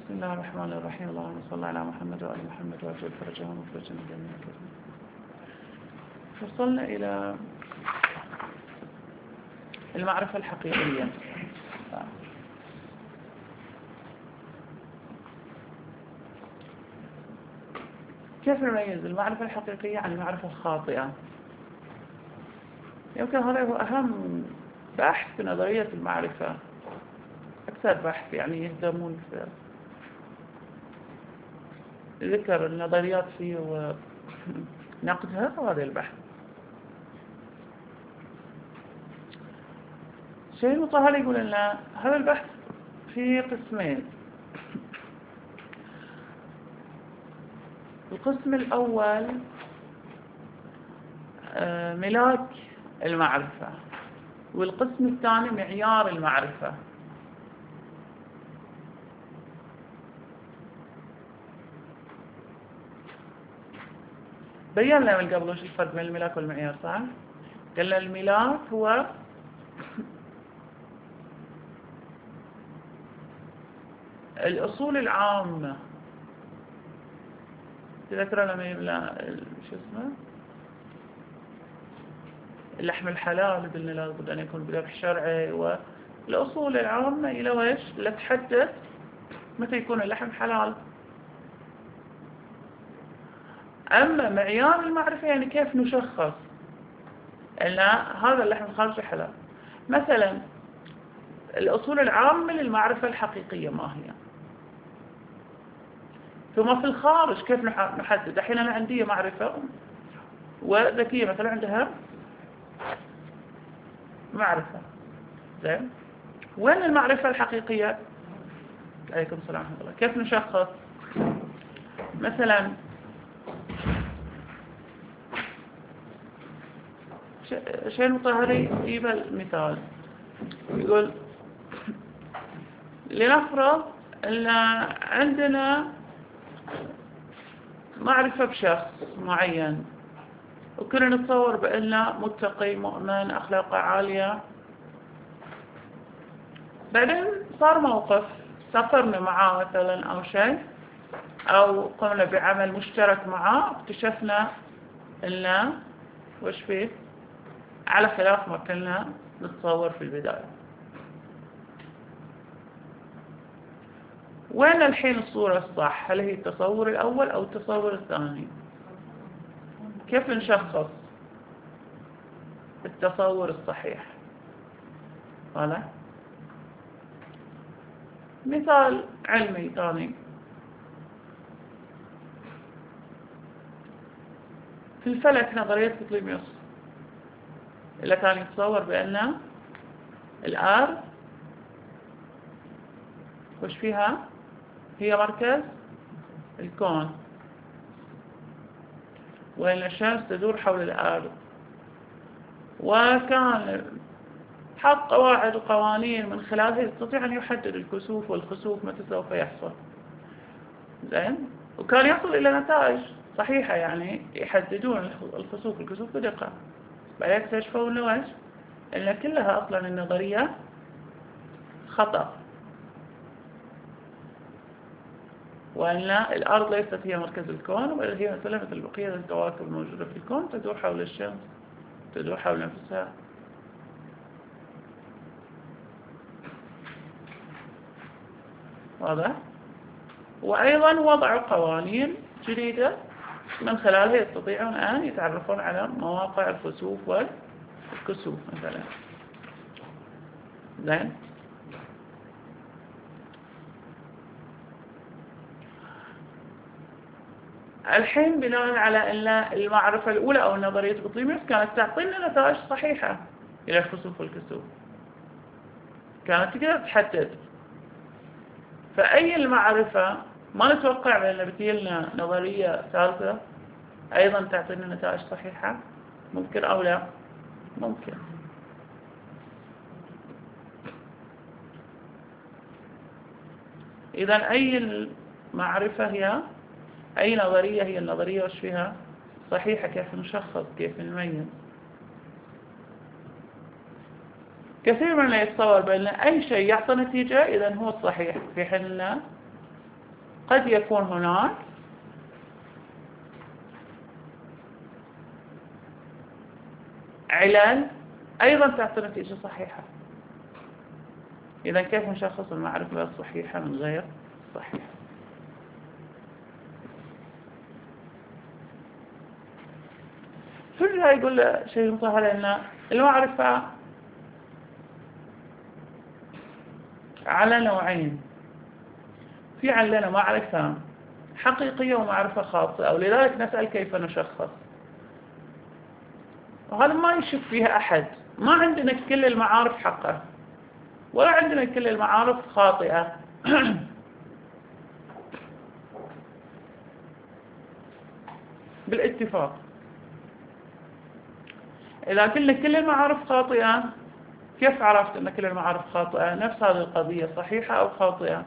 بسم الله الرحمن الرحيم. اللهم صل على محمد وآل محمد وأجل فرجهم وفرجهم جميعا كريم. وصلنا إلى المعرفة الحقيقية. كيف نميز المعرفة الحقيقية عن المعرفة الخاطئة؟ يمكن هذا هو أهم بحث في نظرية المعرفة، أكثر بحث يعني يهتمون في ذكر النظريات فيه ونقدها، وهذا البحث. الشيخ المطهري يقول لنا هذا البحث فيه قسمين. القسم الأول ملاك المعرفة، والقسم الثاني معيار المعرفة. بينا من قبل وش الفرق بين الملاك والمعيار، صح؟ قلنا الملاك هو الأصول العامة. تذكروا لما يبلع شو اسمه اللحم الحلال، قلنا لابد أن يكون بذبح شرعي، والأصول العامة إلى وش لا تحدد متى يكون اللحم حلال. أما معيار المعرفة يعني كيف نشخص أن هذا اللحم خارج حلال. مثلا الأصول العامة للمعرفة الحقيقية ما هي؟ ثم في الخارج كيف نحدد؟ الحين أنا عندي معرفة وذكية مثلا عندها معرفة، زين، وين المعرفة الحقيقية؟ عليكم السلام ورحمة الله. كيف نشخص؟ مثلا شيء المطهري يجيب المثال، يقول لنفرض أن عندنا معرفة بشخص معين، وكنا نتصور بأنه متقي مؤمن أخلاقه عالية. بعدين صار موقف، سافرنا معاه مثلا أو شيء، أو قمنا بعمل مشترك معاه، اكتشفنا أنه وش فيه على خلاف ما كنا نتصور في البداية. وين الحين الصورة الصح؟ هل هي التصور الأول أو التصور الثاني؟ كيف نشخص التصور الصحيح؟ هذا مثال علمي ثاني. في الفلك نظرية بطليموس اللي كان يتصور بأن الأرض وش فيها هي مركز الكون، وأن الشمس تدور حول الأرض، وكان حط قواعد وقوانين من خلالها يستطيع أن يحدد الكسوف والخسوف متى سوف يحصل، زين، وكان يصل إلى نتائج صحيحة، يعني يحددون الخسوف والكسوف بدقة. بعدين اكتشفوا أنه وش أن كلها أصلا النظرية خطأ، وأن الأرض ليست هي مركز الكون، بل هي مثل بقية الكواكب الموجودة في الكون تدور حول الشمس، تدور حول نفسها. واضح؟ وأيضا وضعوا قوانين جديدة من خلالها يستطيعون أن يتعرفون على مواقع الخسوف والكسوف مثلا، زين. الحين بناء على أن المعرفة الأولى أو نظرية بطليموس كانت تعطينا نتائج صحيحة إلى الخسوف والكسوف، كانت تقدر تحدد، فأي المعرفة ما نتوقع بأن بتجيلنا نظرية ثالثة أيضا تعطينا نتائج صحيحة؟ ممكن أو لا؟ ممكن. إذا أي المعرفة هي أي نظرية هي النظرية وش فيها صحيحة؟ كيف نشخص؟ كيف نميز؟ كثير من يتصور بأن أي شيء يعطي نتيجة إذا هو الصحيح، في حين قد يكون هناك علل أيضا تعطي نتيجة صحيحة. إذا كيف نشخص المعرفة الصحيحة من غير صحيحة؟ في البداية يقول شيء مطهر أن المعرفة على نوعين، في عندنا معرفة حقيقية ومعرفة خاطئة، ولذلك نسأل كيف نشخص. وهذا ما يشك فيها أحد، ما عندنا كل المعارف حقه ولا عندنا كل المعارف خاطئة. بالاتفاق. إذا قلنا كل المعارف خاطئة، كيف عرفت أن كل المعارف خاطئة؟ نفس هذه القضية صحيحة أو خاطئة؟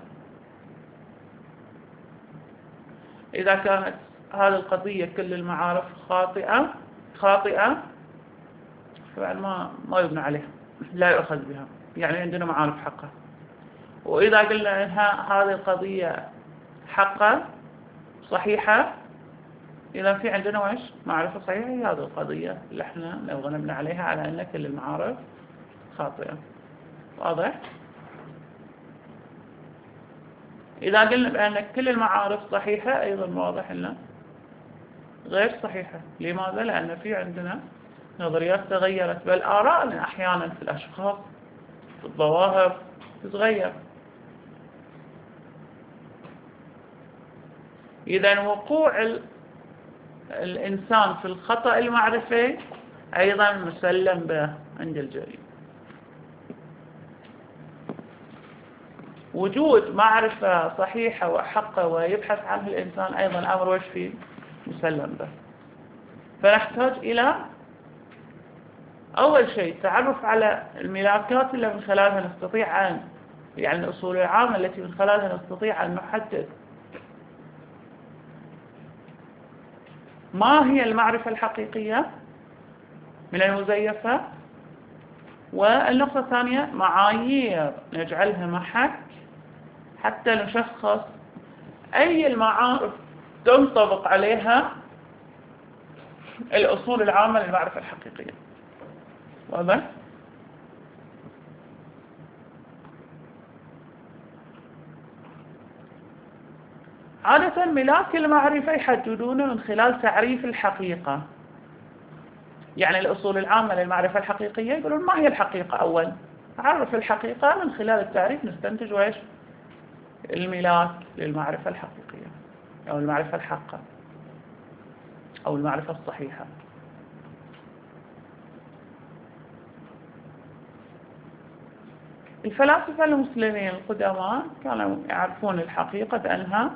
إذا كانت هذه القضية كل المعارف خاطئة فبعد ما يبنى عليها، لا يؤخذ بها، يعني عندنا معارف حقة. وإذا قلنا إنها هذه القضية حقة صحيحة، إذا في عندنا وإيش؟ معرفة صحيحة، هي هذه القضية اللي احنا نبغى نبني عليها على أن كل المعارف خاطئة. واضح؟ إذا قلنا بأن كل المعارف صحيحة، أيضا واضح أنها غير صحيحة. لماذا؟ لأن في عندنا نظريات تغيرت، بل آراءنا أحيانا في الأشخاص في الظواهر تتغير. إذا وقوع الإنسان في الخطأ المعرفي أيضا مسلم به عند الجريمة. وجود معرفة صحيحة وحقة ويبحث عنه الإنسان أيضا أمر وش فيه مسلم به. فنحتاج إلى أول شيء تعرف على الملاكات اللي من خلالها نستطيع أن، يعني الأصول العامة التي من خلالها نستطيع أن نحدد ما هي المعرفة الحقيقية من المزيفة. والنقطة الثانية معايير نجعلها محك حتى نشخص أي المعارف تنطبق عليها الأصول العامة للمعرفة الحقيقية. واضح؟ عادة ملاك المعرفة يحددونه من خلال تعريف الحقيقة. يعني الأصول العامة للمعرفة الحقيقية يقولون ما هي الحقيقة أول؟ عرف الحقيقة، من خلال التعريف نستنتج وإيش؟ الملاك للمعرفة الحقيقية أو المعرفة الحقة أو المعرفة الصحيحة. الفلاسفة المسلمين القدماء كانوا يعرفون الحقيقة بأنها،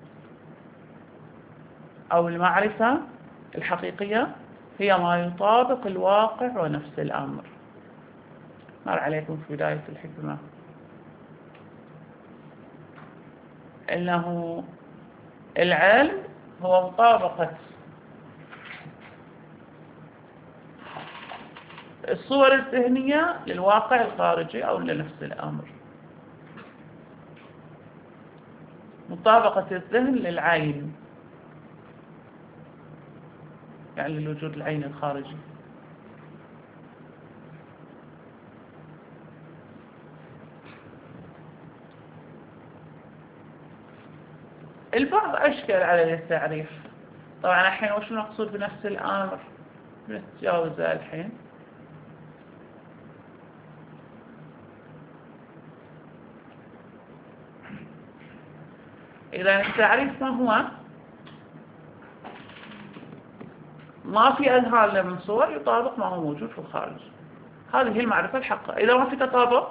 أو المعرفة الحقيقية هي ما يطابق الواقع ونفس الأمر. مر عليكم في بداية الحكمة إنه العلم هو مطابقة الصور الذهنية للواقع الخارجي أو لنفس الأمر. مطابقة الذهن للعين، يعني للوجود العين الخارجي. البعض أشكل على التعريف. طبعا الحين وش نقصد بنفس الأمر؟ نتجاوزه الحين. إذا التعريف ما هو؟ ما في أذهان من صور يطابق ما هو موجود في الخارج. هذه هي المعرفة الحقة. إذا ما في تطابق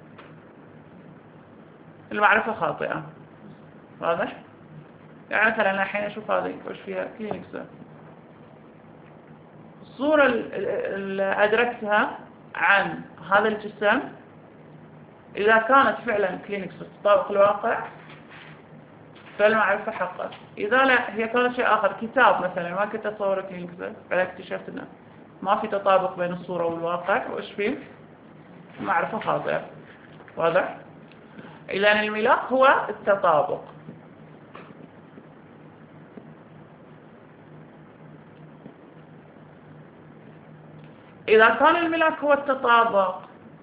المعرفة خاطئة. واضح؟ يعني مثلا الحين أشوف هذه وش فيها كلينكس. الصورة اللي أدركتها عن هذا الجسم إذا كانت فعلا كلينكس تطابق الواقع فالمعرفة حقة. إذا لا هي كانت شيء آخر، كتاب مثلا ما كنت أتصور كلينكس، فلا اكتشفت أنه ما في تطابق بين الصورة والواقع، وإيش فيه؟ معرفة خاطئة. واضح؟ إذا الملاك هو التطابق. إذا كان الملاك هو التطابق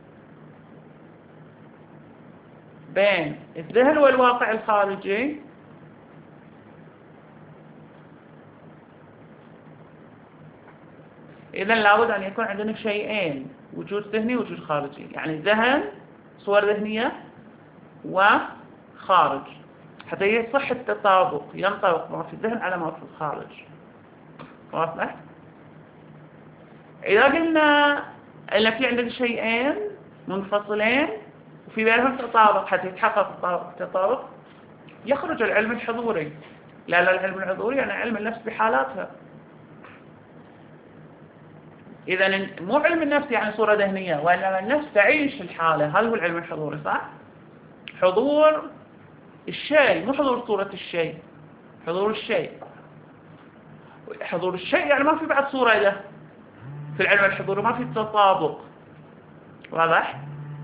بين الذهن والواقع الخارجي، إذن لابد أن يكون عندنا شيئين، وجود ذهني ووجود خارجي، يعني ذهن، صور ذهنية وخارج، حتى يصح التطابق، ينطبق ما في الذهن على ما في الخارج. واضح؟ إذا قلنا إن في عندنا شيئين منفصلين وفي بينهم تطابق، حتى يتحقق التطابق يخرج العلم الحضوري، لأن العلم الحضوري يعني علم النفس بحالاتها. إذا مو علم النفس يعني صورة ذهنية، وإنما النفس تعيش الحالة، هذا هو العلم الحضوري، صح؟ حضور الشيء، مو حضور صورة الشيء، حضور الشيء. حضور الشيء يعني ما في بعد صورة له في العلم الحضوري، ما في تطابق. واضح؟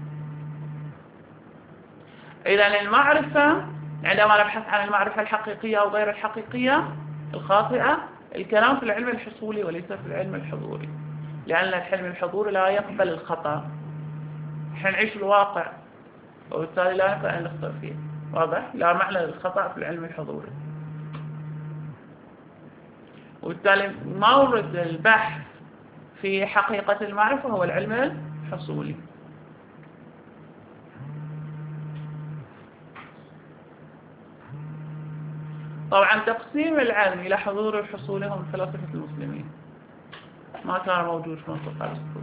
إذا المعرفة، عندما نبحث عن المعرفة الحقيقية أو غير الحقيقية الخاطئة، الكلام في العلم الحصولي وليس في العلم الحضوري، لأن العلم الحضوري لا يقبل الخطأ، نحن نعيش الواقع وبالتالي لا يمكن أن نخطئ فيه. واضح؟ لا معنى للخطأ في العلم الحضوري، وبالتالي مورد البحث في حقيقة المعرفة هو العلم الحصولي. طبعا تقسيم العلم إلى حضوري وحصولي هم فلاسفة المسلمين، ما كان موجود في منطق أرسطو.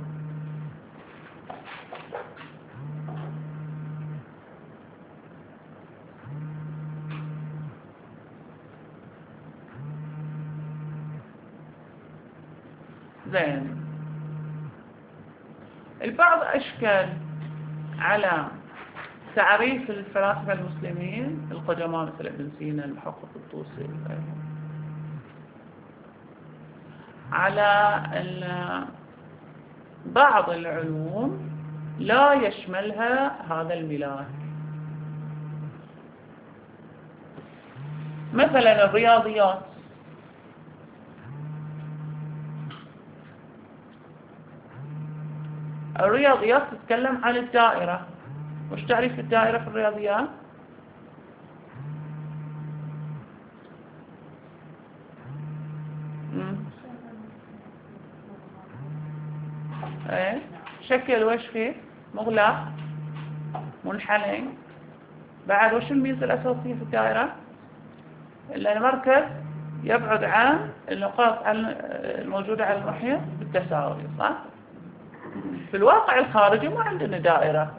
زين، البعض أشكل على تعريف الفلاسفة المسلمين القدماء مثل ابن سينا، المحقق الطوسي، على أن بعض العلوم لا يشملها هذا الملاك، مثلا الرياضيات. الرياضيات تتكلم عن الدائرة. وش تعريف الدائرة في الرياضيات؟ ايه، شكل وش فيه؟ مغلق، منحني. بعد وش الميزة الأساسية في الدائرة؟ إلا المركز يبعد عن النقاط الموجودة على المحيط بالتساوي، صح؟ في الواقع الخارجي ما عندنا دائرة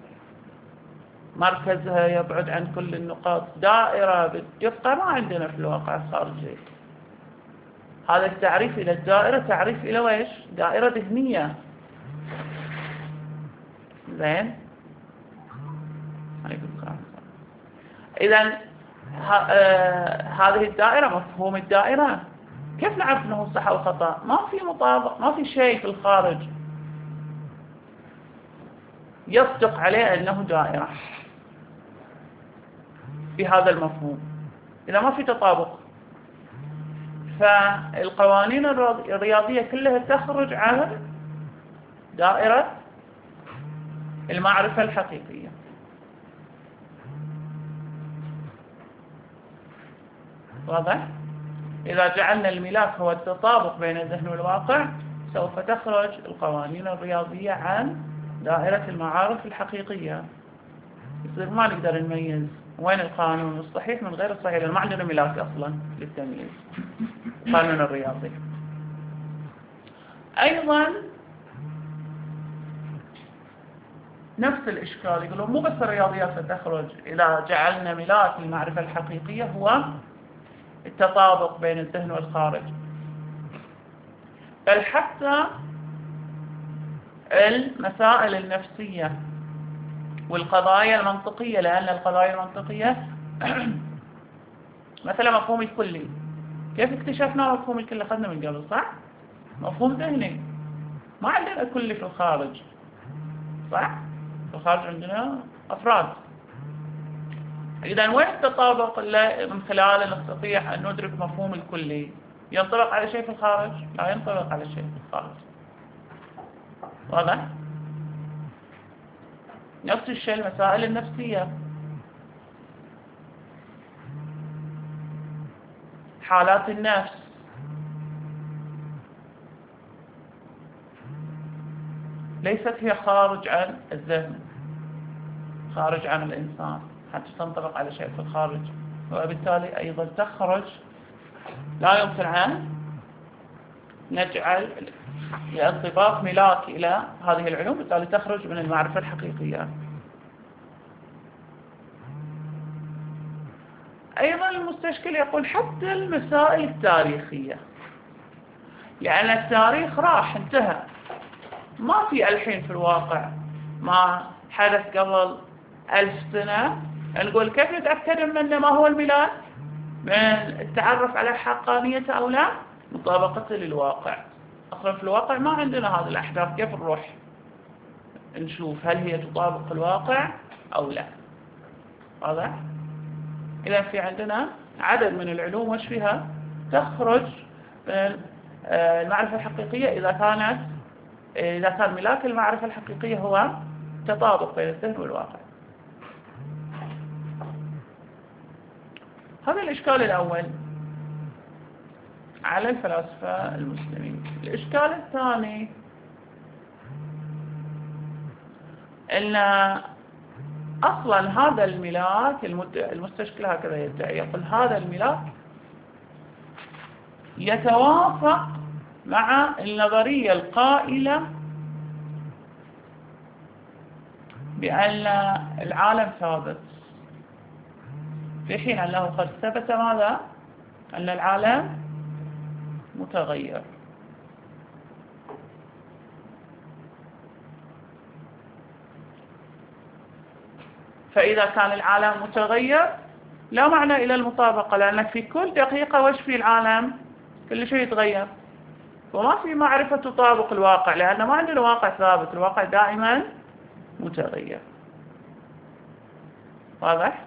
مركزها يبعد عن كل النقاط، دائرة بالدقة ما عندنا في الواقع الخارجي. هذا التعريف إلى الدائرة تعريف إلى ويش؟ دائرة ذهنية. زين؟ إذن هذه الدائرة، مفهوم الدائرة كيف نعرف أنه صح أو خطأ؟ ما في مطابق، ما في شيء في الخارج يصدق عليه أنه دائرة بهذا المفهوم، إذا ما في تطابق. فالقوانين الرياضية كلها تخرج عن دائرة المعرفة الحقيقية. واضح؟ إذا جعلنا الملاك هو التطابق بين الذهن والواقع، سوف تخرج القوانين الرياضية عن دائرة المعارف الحقيقية. يصير ما نقدر نميز وين القانون الصحيح من غير الصحيح، لأن ما عندنا ملاك أصلا للتمييز، القانون الرياضي. أيضا نفس الإشكال، يقولوا مو بس الرياضيات ستخرج إذا جعلنا ملاك المعرفة الحقيقية هو التطابق بين الذهن والخارج، بل حتى المسائل النفسية والقضايا المنطقية، لأن القضايا المنطقية مثلا مفهوم الكلي، كيف اكتشفنا مفهوم الكلي؟ أخذنا من قبل، صح؟ مفهوم ذهني، ما عندنا كلي في الخارج، صح؟ في الخارج عندنا أفراد. إذا وين التطابق اللي من خلاله نستطيع أن ندرك مفهوم الكلي؟ ينطبق على شيء في الخارج؟ لا ينطبق على شيء في الخارج. واضح؟ نفس الشيء المسائل النفسية، حالات النفس، ليست هي خارج عن الذهن، خارج عن الإنسان حتى تنطبق على شيء في الخارج، وبالتالي أيضا تخرج، لا يمكن أن نجعل لانطباق ملاك إلى هذه العلوم، بالتالي تخرج من المعرفة الحقيقية. أيضا المستشكل يقول حتى المسائل التاريخية، لأن التاريخ راح انتهى، ما في الحين في الواقع ما حدث قبل 1000 سنة نقول كيف نتأكد من ما هو الميلاد؟ من التعرف على حقانيته أو لا؟ مطابقته للواقع. أصلا في الواقع ما عندنا هذه الأحداث، كيف نروح نشوف هل هي تطابق الواقع أو لا؟ واضح؟ إذا في عندنا عدد من العلوم وش فيها تخرج من المعرفة الحقيقية إذا كان ملاك المعرفة الحقيقية هو تطابق بين الذهن والواقع. هذا الإشكال الأول على الفلاسفة المسلمين. الإشكال الثاني أن أصلا هذا الملاك المستشكل هكذا يدعي، يقول هذا الملاك يتوافق مع النظرية القائلة بأن العالم ثابت، في حين أنه قد ثبت ماذا؟ أن العالم متغير. فإذا كان العالم متغير لا معنى إلى المطابقة، لأن في كل دقيقة وش في العالم؟ كل شيء يتغير، وما في معرفة تطابق الواقع، لأن ما عندنا واقع ثابت، الواقع دائما متغير. واضح؟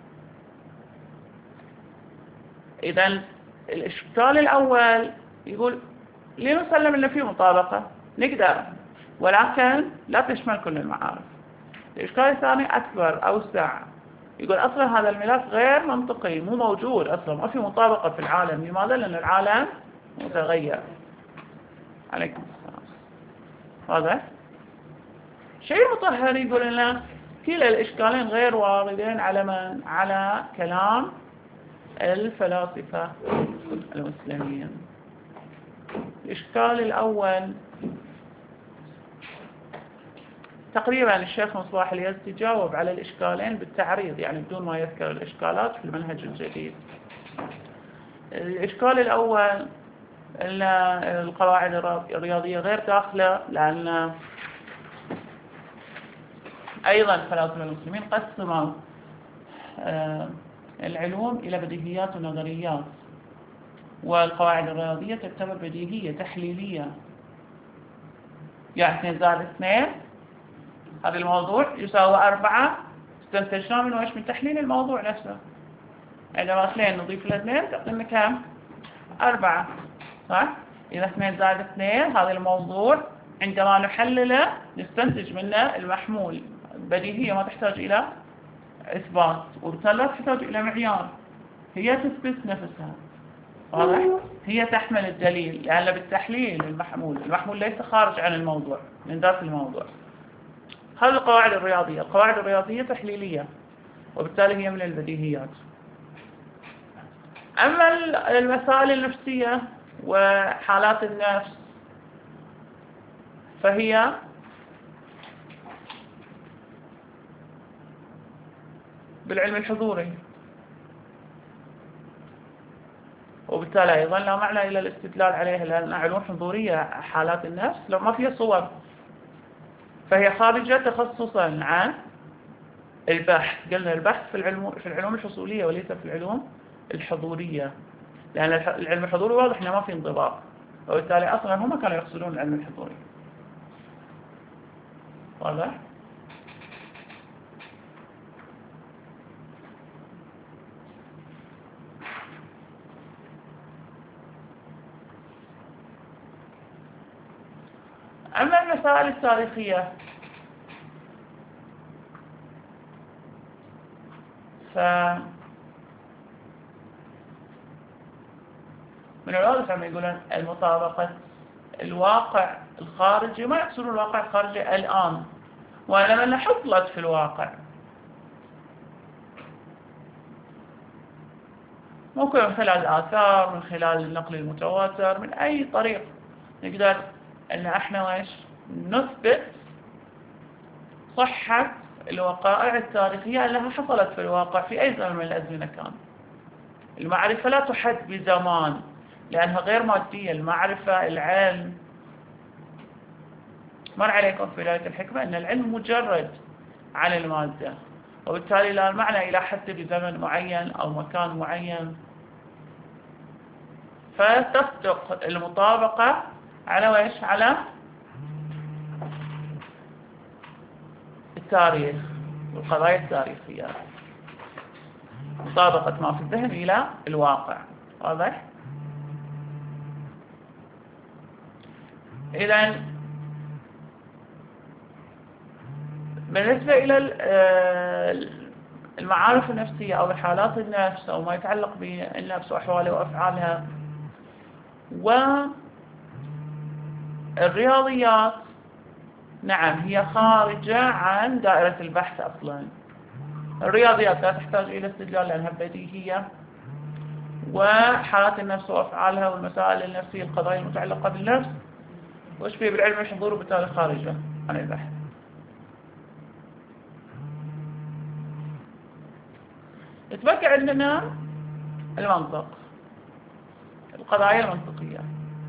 إذا الإشكال الأول يقول ليه نسلم أن فيه مطابقة؟ نقدر، ولكن لا تشمل كل المعارف. الإشكال الثاني أكبر أوسع، يقول أصلا هذا الملاك غير منطقي، مو موجود أصلا، ما في مطابقة في العالم. لماذا؟ لأن العالم متغير. عليكم السلام. واضح؟ شيء مطهر يقول لنا كلا الإشكالين غير واردين على من؟ على كلام الفلاسفة المسلمين. الإشكال الأول تقريبا الشيخ مصباح اليزدي جاوب على الإشكالين بالتعريض، يعني بدون ما يذكر الإشكالات في المنهج الجديد. الإشكال الأول أن القواعد الرياضية غير داخلة، لأن أيضا الفلاسفة المسلمين قسموا العلوم إلى بديهيات ونظريات، والقواعد الرياضية تعتبر بديهية تحليلية، يعني 2 زائد 2 هذا الموضوع يساوي 4، استنتجنا من وش؟ من تحليل الموضوع نفسه. عندما 2 نضيف له 2 تعطينا كم؟ 4، صح؟ إذا 2 زائد 2 هذا الموضوع عندما نحلله نستنتج منه المحمول. بديهية ما تحتاج إلى إثبات، وبالتالي لا تحتاج إلى معيار، هي تثبت نفسها. واضح؟ هي تحمل الدليل، لأن بالتحليل المحمول ليس خارج عن الموضوع، من ذات الموضوع. هذه القواعد الرياضية. القواعد الرياضية تحليلية، وبالتالي هي من البديهيات. أما المسائل النفسية وحالات النفس فهي بالعلم الحضوري، وبالتالي أيضا لا معنى إلى الاستدلال عليها، لأن علوم حضورية حالات النفس لو ما فيها صور فهي خارجة تخصصا عن البحث. قلنا البحث في العلوم الحصولية وليس في العلوم الحضورية، لأن العلم الحضوري واضح أنه ما في انضباط، وبالتالي أصلا هم كانوا يقصدون العلم الحضوري. واضح؟ أما المسائل التاريخية من الواضح لما يقولون المطابقة الواقع الخارجي، ما يقصدون الواقع الخارجي الآن، وإنما أنها حصلت في الواقع. ممكن من خلال الآثار، من خلال النقل المتواتر، من أي طريق نقدر أن احنا وإيش نثبت صحة الوقائع التاريخية التي حصلت في الواقع في أي زمن من الأزمنة كان. المعرفة لا تحد بزمان لأنها غير مادية. المعرفة العلم مر عليكم في ذلك الحكمة أن العلم مجرد عن المادة، وبالتالي لا معنى إلى حد بزمن معين أو مكان معين. فتصدق المطابقة على ويش على التاريخ والقضايا التاريخية، مطابقة ما في الذهن إلى الواقع. واضح؟ إذن بالنسبة إلى المعارف النفسية أو حالات النفس أو ما يتعلق بالنفس وأحوالها وأفعالها والرياضيات، نعم هي خارجة عن دائرة البحث أصلا. الرياضيات لا تحتاج إلى استدلال لأنها بديهية، وحالات النفس وأفعالها والمسائل النفسية القضايا المتعلقة بالنفس وش فيه بالعلم الحضور وبالتالي خارجة عن البحث. يتبقى عندنا المنطق، القضايا المنطقية.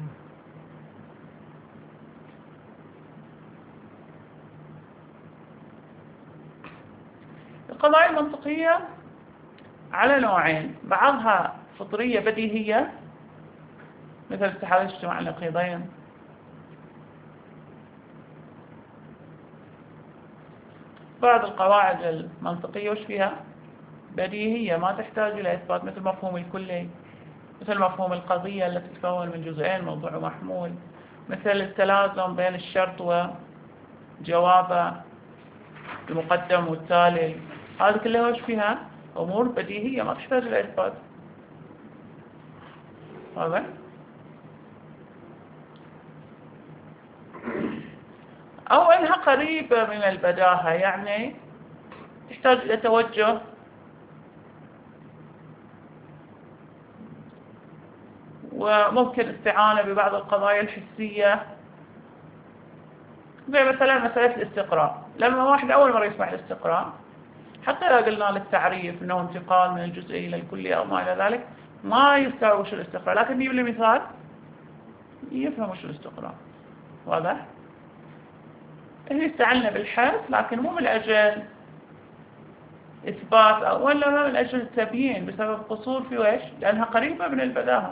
القضايا المنطقية على نوعين، بعضها فطرية بديهية مثل اتحاد اجتماع النقيضين، بعض القواعد المنطقية وش فيها بديهية ما تحتاج إلى إثبات، مثل مفهوم الكلي، مثل مفهوم القضية التي تتكون من جزئين موضوع ومحمول، مثل التلازم بين الشرط وجوابه، المقدم والتالي. هذه كلها وش فيها أمور بديهية ما تحتاج إلى إثبات. واضح؟ أو إنها قريبة من البداهة، يعني تحتاج إلى توجه وممكن استعانة ببعض القضايا الحسية، زي مثلا مسألة الاستقراء. لما واحد أول مرة يسمع الاستقراء، حتى لو قلنا للتعريف أنه انتقال من الجزئي إلى الكلي أو ما إلى ذلك، ما يستوعب وش الاستقراء، لكن نجيب له مثال يفهم وش الاستقراء. واضح؟ هنا استعنا بالحث، لكن مو من أجل إثبات ولا من أجل التبيين، بسبب قصور في ويش، لأنها قريبة من البداهة.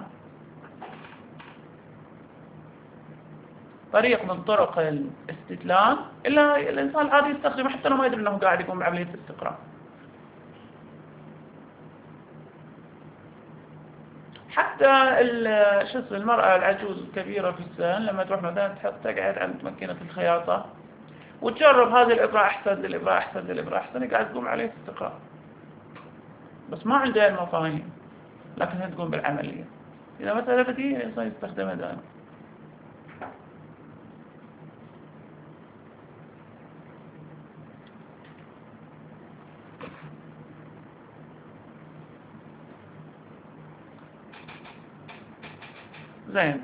طريق من طرق الاستدلال إلا الإنسان العادي يستخدمه حتى لو ما يدري أنه قاعد يقوم بعملية الاستقراء. حتى شو اسمه المرأة العجوز الكبيرة في السن لما تروح مثلا تقعد عند ماكينة الخياطة وتجرب هذه الإبرة أحسن للإبرة أحسن للإبرة أحسن، قاعد تقوم عليه استقراء، بس ما عندها المفاهيم لكن هي تقوم بالعملية. إذا مثلا بديهية الإنسان يستخدمها دائما. زين.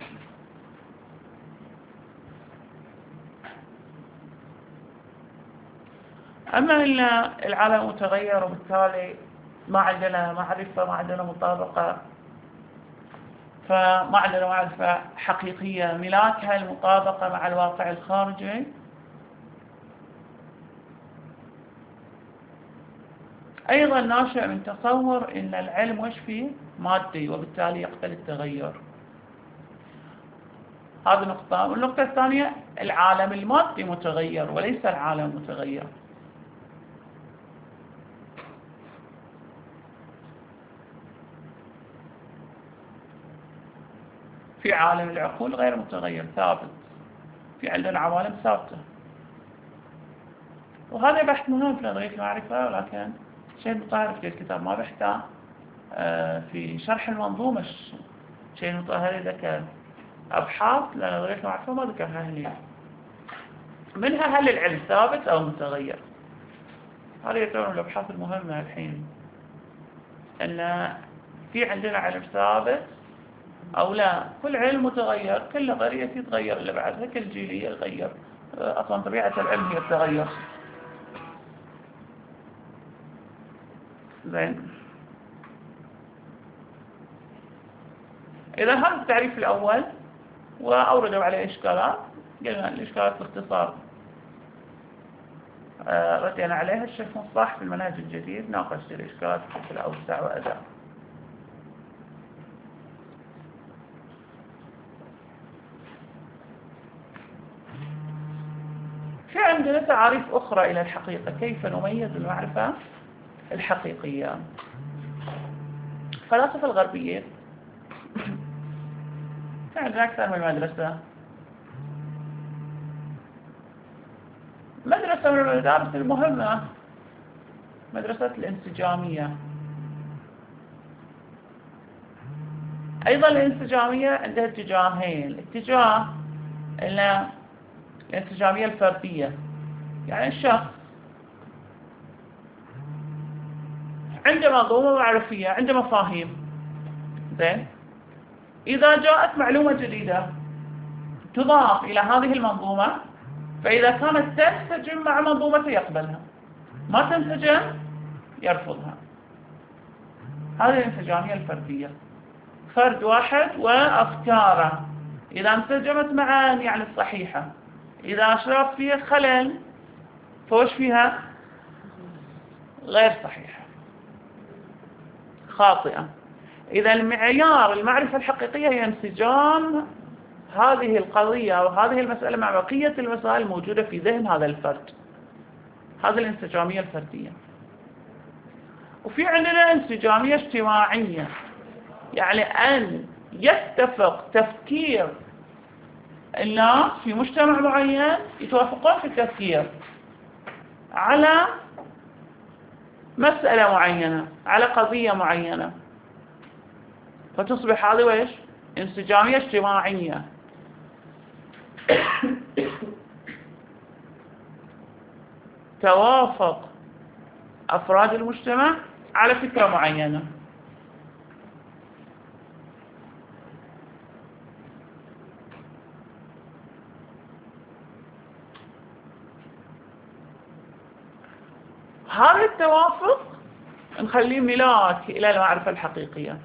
أما إن العالم متغير وبالتالي ما عندنا معرفة، ما عندنا مطابقة، فما عندنا معرفة حقيقية ملاكها المطابقة مع الواقع الخارجي، أيضا ناشئ من تصور أن العلم وش فيه مادي وبالتالي يقبل التغير. هذه نقطة. والنقطة الثانية العالم المادي متغير وليس العالم متغير. في عالم العقول غير متغير ثابت، في عندنا عوالم ثابتة. وهذا بحث مهم في نظرية المعرفة، ولكن شيء مطهر في الكتاب ما بحثه. في شرح المنظومة شيء مطهر ذكر أبحاث لنظرية المعرفة ما ذكرها هنا، منها هل العلم ثابت أو متغير. هذه يعتبر من الأبحاث المهمة الحين، أن في عندنا علم ثابت أو لا. كل علم متغير، كل نظرية تتغير اللي بعدها، كل جيل يتغير. أصلا طبيعة العلم هي التغير. زين، إذا هذا التعريف الأول، وأوردوا عليه إشكالات. قلنا الإشكالات باختصار ردينا عليها. الشيخ مصباح في المنهج الجديد ناقش الإشكالات بشكل أوسع وأدق. في عندنا تعاريف أخرى إلى الحقيقة. كيف نميز المعرفة الحقيقية؟ الفلاسفة الغربية في عندنا أكثر من مدرسة من المدارس المهمة مدرسة الانسجامية. أيضا الانسجامية عندها اتجاهين. اتجاه الانسجامية الفردية، يعني الشخص عنده منظومة معرفية، عنده مفاهيم. زين، إذا جاءت معلومة جديدة تضاف إلى هذه المنظومة، فإذا كانت تنسجم مع منظومته يقبلها، ما تنسجم يرفضها. هذه الانسجامية الفردية، فرد واحد وأفكاره إذا انسجمت معا يعني الصحيحة، إذا شاف فيها خلل فوش فيها غير صحيحة خاطئة. إذا المعيار المعرفة الحقيقية هي انسجام هذه القضية أو هذه المسألة مع بقية المسائل الموجودة في ذهن هذا الفرد. هذه الانسجامية الفردية. وفي عندنا انسجامية اجتماعية، يعني أن يتفق تفكير الناس في مجتمع معين، يتوافقون في التفكير على مسألة معينة، على قضية معينة، فتصبح هذه وإيش؟ انسجامية اجتماعية. توافق أفراد المجتمع على فكرة معينة. هذا التوافق نخليه ملاك إلى المعرفة الحقيقية.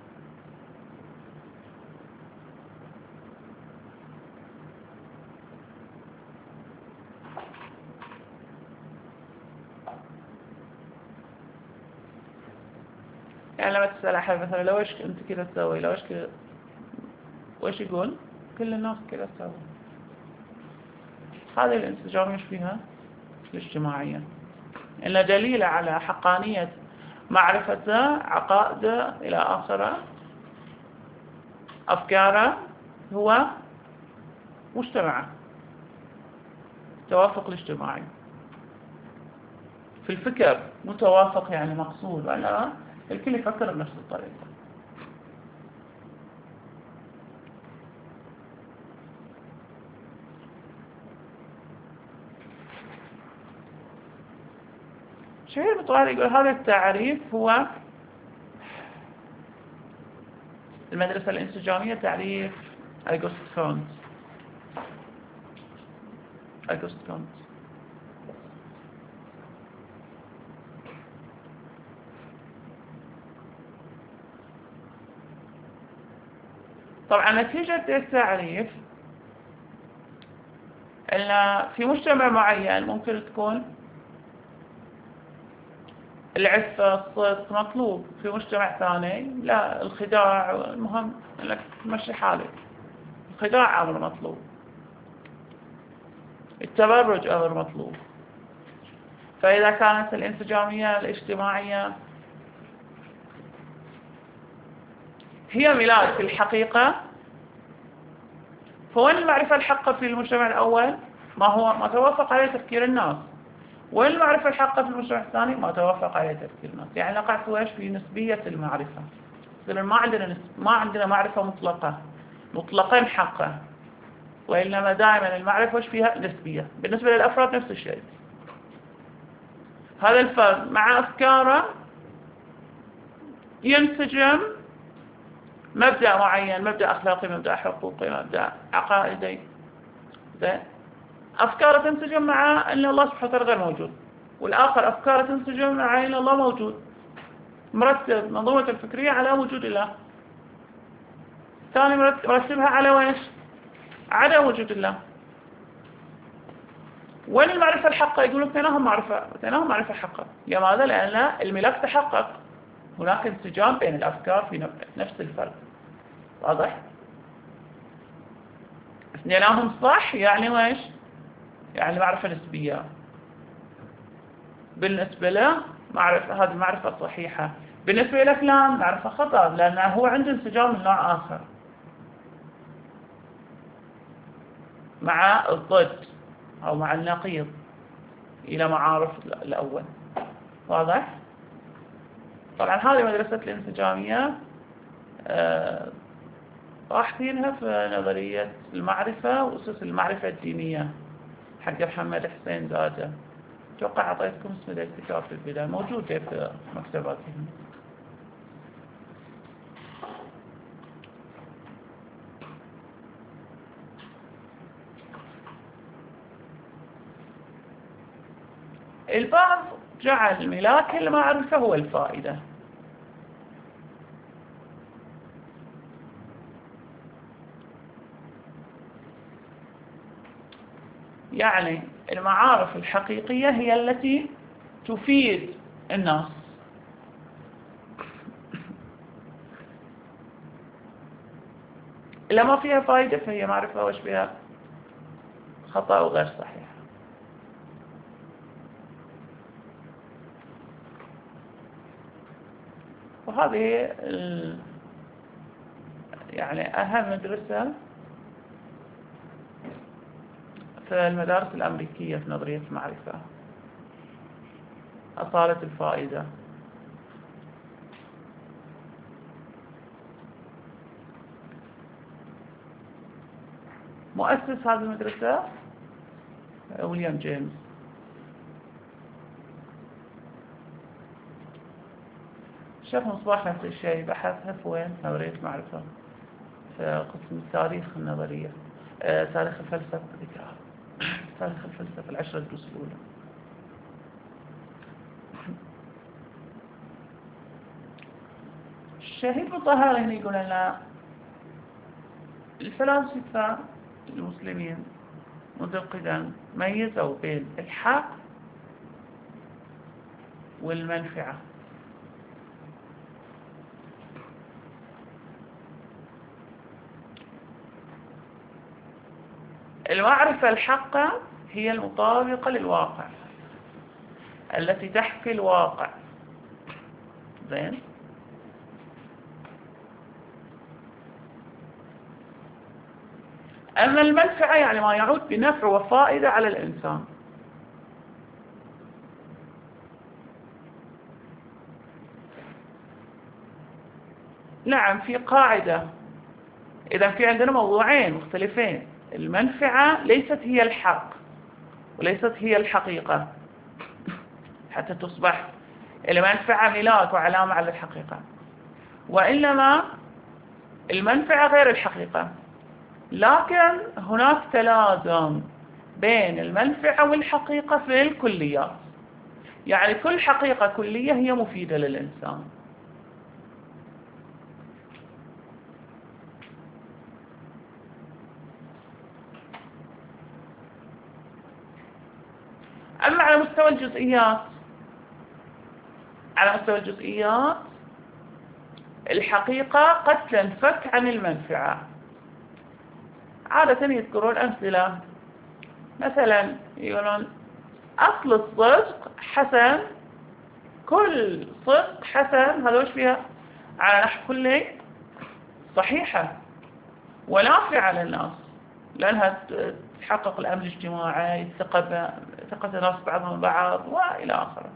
يعني لما تسأل أحد مثلا لو إيش أنت كذا تسوي، لو إيش كذا، وإيش يقول؟ كل الناس كذا تسوي. هذه الانسجام إيش فيها؟ الاجتماعية، إنه دليل على حقانية معرفته، عقائده إلى آخره، أفكاره، هو مجتمعه. توافق الاجتماعي في الفكر، متوافق يعني مقصود، ولا الكل يفكر بنفس الطريقة. شهير بطوال يقول هذا التعريف هو المدرسة الانسجامية تعريف أغسطس كونت. طبعا نتيجة التعريف أن في مجتمع معين ممكن تكون العفة الصدق مطلوب، في مجتمع ثاني لا، الخداع، المهم انك تمشي حالك، الخداع أمر مطلوب، التبرج أمر مطلوب. فإذا كانت الانسجامية الاجتماعية هي ملاك في الحقيقة، فوين المعرفة الحقة في المجتمع الأول؟ ما توافق عليه تفكير الناس. وين المعرفة الحقة في المجتمع الثاني؟ ما توافق عليه تفكير الناس. يعني نقع في ايش؟ في نسبية المعرفة. إذن ما عندنا معرفة مطلقا حقة، وإنما دائما المعرفة وش فيها؟ نسبية. بالنسبة للأفراد نفس الشيء. هذا الفرد مع أفكاره ينسجم مبدأ معين، مبدأ أخلاقي، مبدأ حقوقي، مبدأ عقائدي. زين، أفكاره تنسجم مع أن الله سبحانه وتعالى غير موجود، والآخر أفكاره تنسجم مع أن الله موجود، مرتب منظومة الفكرية على وجود الله. الثاني مرتبها على ويش؟ عدم وجود الله. وين المعرفة الحقة؟ يقولون اثنينهم معرفة حقة. لماذا؟ لأن الملف تحقق، هناك انسجام بين الأفكار في نفس الفرد. واضح؟ اثنينهم صح، يعني ويش؟ يعني معرفة نسبية. بالنسبة له هذه معرفة صحيحة، بالنسبة إلى فلان معرفة خطأ، لأنه هو عنده انسجام من نوع آخر مع الضد أو مع النقيض إلى معارف الأول. واضح؟ طبعا هذه مدرسة الانسجامية راح فيها في نظرية المعرفة وأسس المعرفة الدينية حق محمد حسين زادة. أتوقع أعطيتكم اسم الكتاب في البداية، موجود في مكتباتهم. البعض جعل ملاك المعرفة هو الفائدة. يعني المعارف الحقيقية هي التي تفيد الناس. إلا ما فيها فائدة فهي معرفة وش بها خطأ وغير صحيح. وهذه يعني أهم مدرسة في المدارس الأمريكية في نظرية المعرفة، أصالة الفائدة. مؤسس هذه المدرسة ويليام جيمس. الشيخ مصباح نفس الشيء، بحثها في وين؟ نظرية المعرفة، في قسم التاريخ النظرية، تاريخ الفلسفة، تاريخ الفلسفة 10 الدروس الأولى. الشهيد مطهر هنا يقول لنا الفلاسفة المسلمين منذ القدم ميزوا بين الحق والمنفعة. المعرفة الحقة هي المطابقة للواقع، التي تحكي الواقع. زين، أما المنفعة يعني ما يعود بنفع وفائدة على الإنسان. نعم، في قاعدة. إذا في عندنا موضوعين مختلفين، المنفعة ليست هي الحق وليست هي الحقيقة حتى تصبح المنفعة ملاك وعلامة على الحقيقة، وإنما المنفعة غير الحقيقة. لكن هناك تلازم بين المنفعة والحقيقة في الكليات، يعني كل حقيقة كلية هي مفيدة للإنسان. أما على مستوى الجزئيات، الحقيقة قد تنفك عن المنفعة. عادة يذكرون أمثلة، مثلا يقولون أصل الصدق حسن، كل صدق حسن، هذا وش فيها على نحو كلي صحيحة ونافعة للناس. لأنها تحقق الأمن الاجتماعي، ثقة الناس بعضهم بعض وإلى آخره.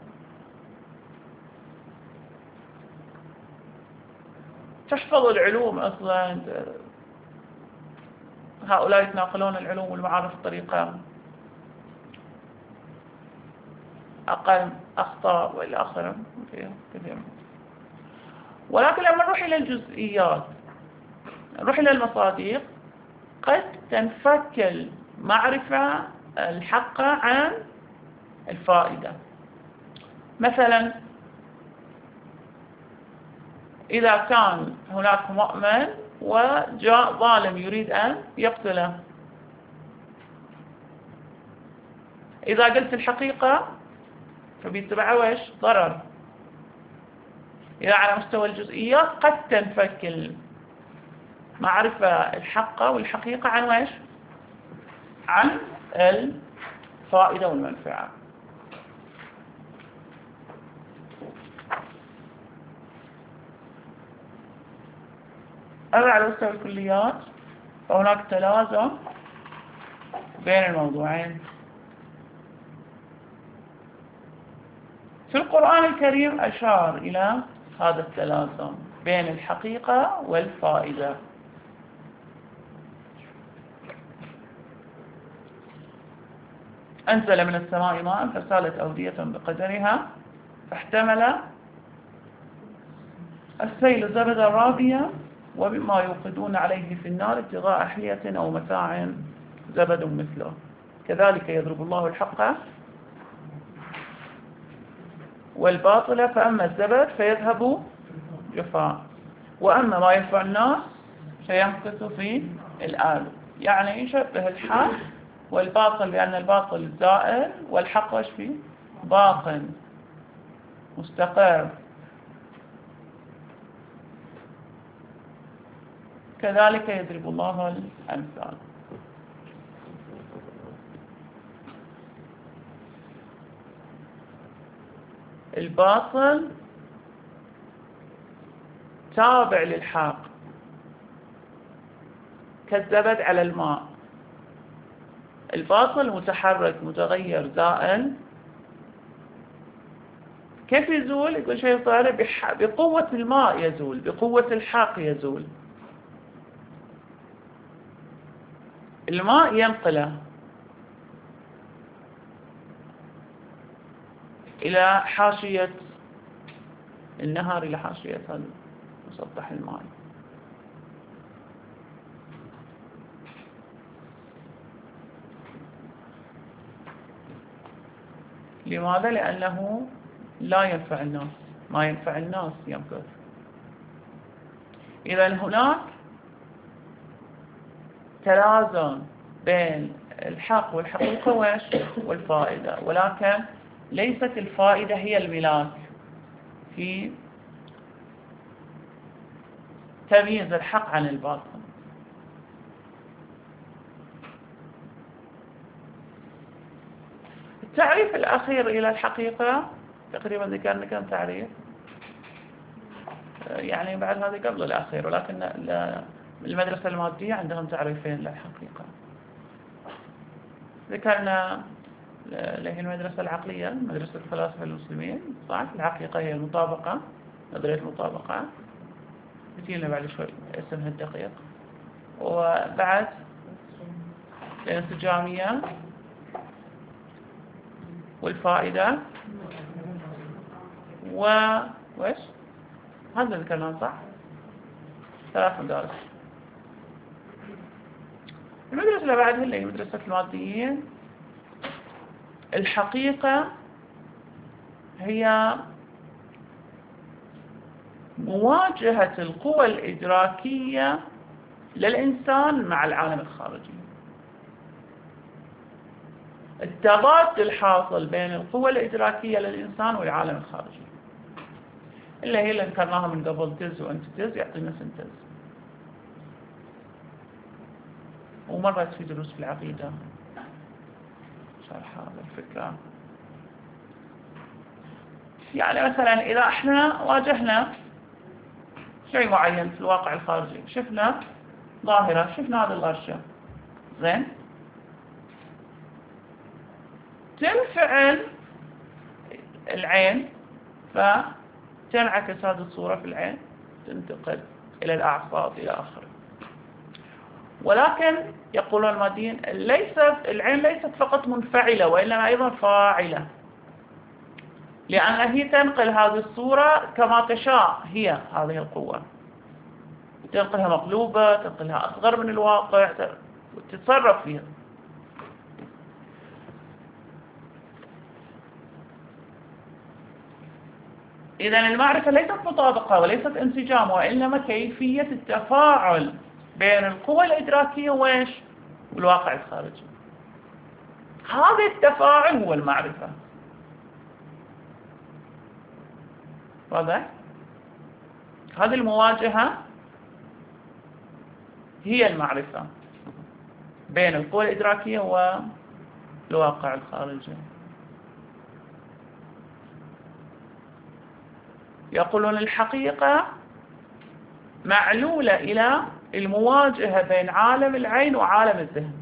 تحفظ العلوم أصلا، هؤلاء يتناقلون العلوم والمعارف بطريقة أقل أخطاء وإلى آخره كثير. ولكن لما نروح إلى الجزئيات، نروح إلى المصادق، قد تنفك المعرفة الحقة عن الفائدة. مثلا إذا كان هناك مؤمن وجاء ظالم يريد أن يقتله، إذا قلت الحقيقة فبيتبعها ويش؟ ضرر. إذا على مستوى الجزئيات قد تنفك المعرفة الحقة والحقيقة عن ويش؟ عن الفائدة والمنفعة. أما على مستوى الكليات فهناك تلازم بين الموضوعين. في القرآن الكريم أشار إلى هذا التلازم بين الحقيقة والفائدة. أنزل من السماء ماء فسالت أودية بقدرها فاحتمل السيل زبدا رابيا وبما يوقدون عليه في النار ابتغاء حلية أو متاع زبد مثله كذلك يضرب الله الحق والباطل فأما الزبد فيذهب جفاء وأما ما ينفع الناس فيمكث في الآل. يعني يشبه الحق والباطل بأن الباطل زائل والحق وش فيه؟ باق مستقر. كذلك يضرب الله الأمثال. الباطل تابع للحق كالزبد على الماء. الباطل متحرك متغير زائل. كيف يزول؟ يقول شيء طارئ بقوة الماء يزول، بقوة الحق يزول. الماء ينقله إلى حاشية النهر، إلى حاشية مسطح الماء. لماذا؟ لأنه لا ينفع الناس، ما ينفع الناس يمكث. إذا هناك تلازم بين الحق والحقيقة والفائدة، ولكن ليست الفائدة هي الملاك في تمييز الحق عن الباطل. التعريف الأخير إلى الحقيقة تقريبا ذكرنا كم تعريف، يعني بعد هذا قبل الأخير، ولكن المدرسة المادية عندهم تعريفين للحقيقة. ذكرنا اللي هي المدرسة العقلية، مدرسة الفلاسفة المسلمين، صح؟ الحقيقة هي المطابقة، نظرية المطابقة، بتجينا بعد شوي اسمها الدقيق. وبعد الانسجامية والفائدة وش؟ هذا ذكرناه صح؟ 3 مدارس. المدرسة اللي بعدها اللي هي مدرسة الماديين. الحقيقة هي مواجهة القوى الإدراكية للإنسان مع العالم الخارجي. التضاد الحاصل بين القوى الإدراكية للإنسان والعالم الخارجي، اللي هي اللي ذكرناها من قبل، تز وانتتز يعطينا سنتز. ومرت في دروس في العقيدة شرح هذا الفكرة. يعني مثلا إذا احنا واجهنا شيء معين في الواقع الخارجي، شفنا ظاهرة، شفنا هذه الغرشة زين. تنفعل العين فتنعكس هذه الصورة في العين، تنتقل إلى الأعصاب إلى آخره. ولكن يقولون الماديين العين ليست فقط منفعلة وإنما أيضا فاعلة، لأن هي تنقل هذه الصورة كما تشاء، هي هذه القوة تنقلها مقلوبة، تنقلها أصغر من الواقع، تتصرف فيها. إذا المعرفة ليست مطابقة وليست انسجام، وإنما كيفية التفاعل بين القوى الإدراكية والواقع الخارجي. هذا التفاعل هو المعرفة. واضح؟ هذه المواجهة هي المعرفة بين القوى الإدراكية والواقع الخارجي. يقولون الحقيقة معلولة إلى المواجهة بين عالم العين وعالم الذهن.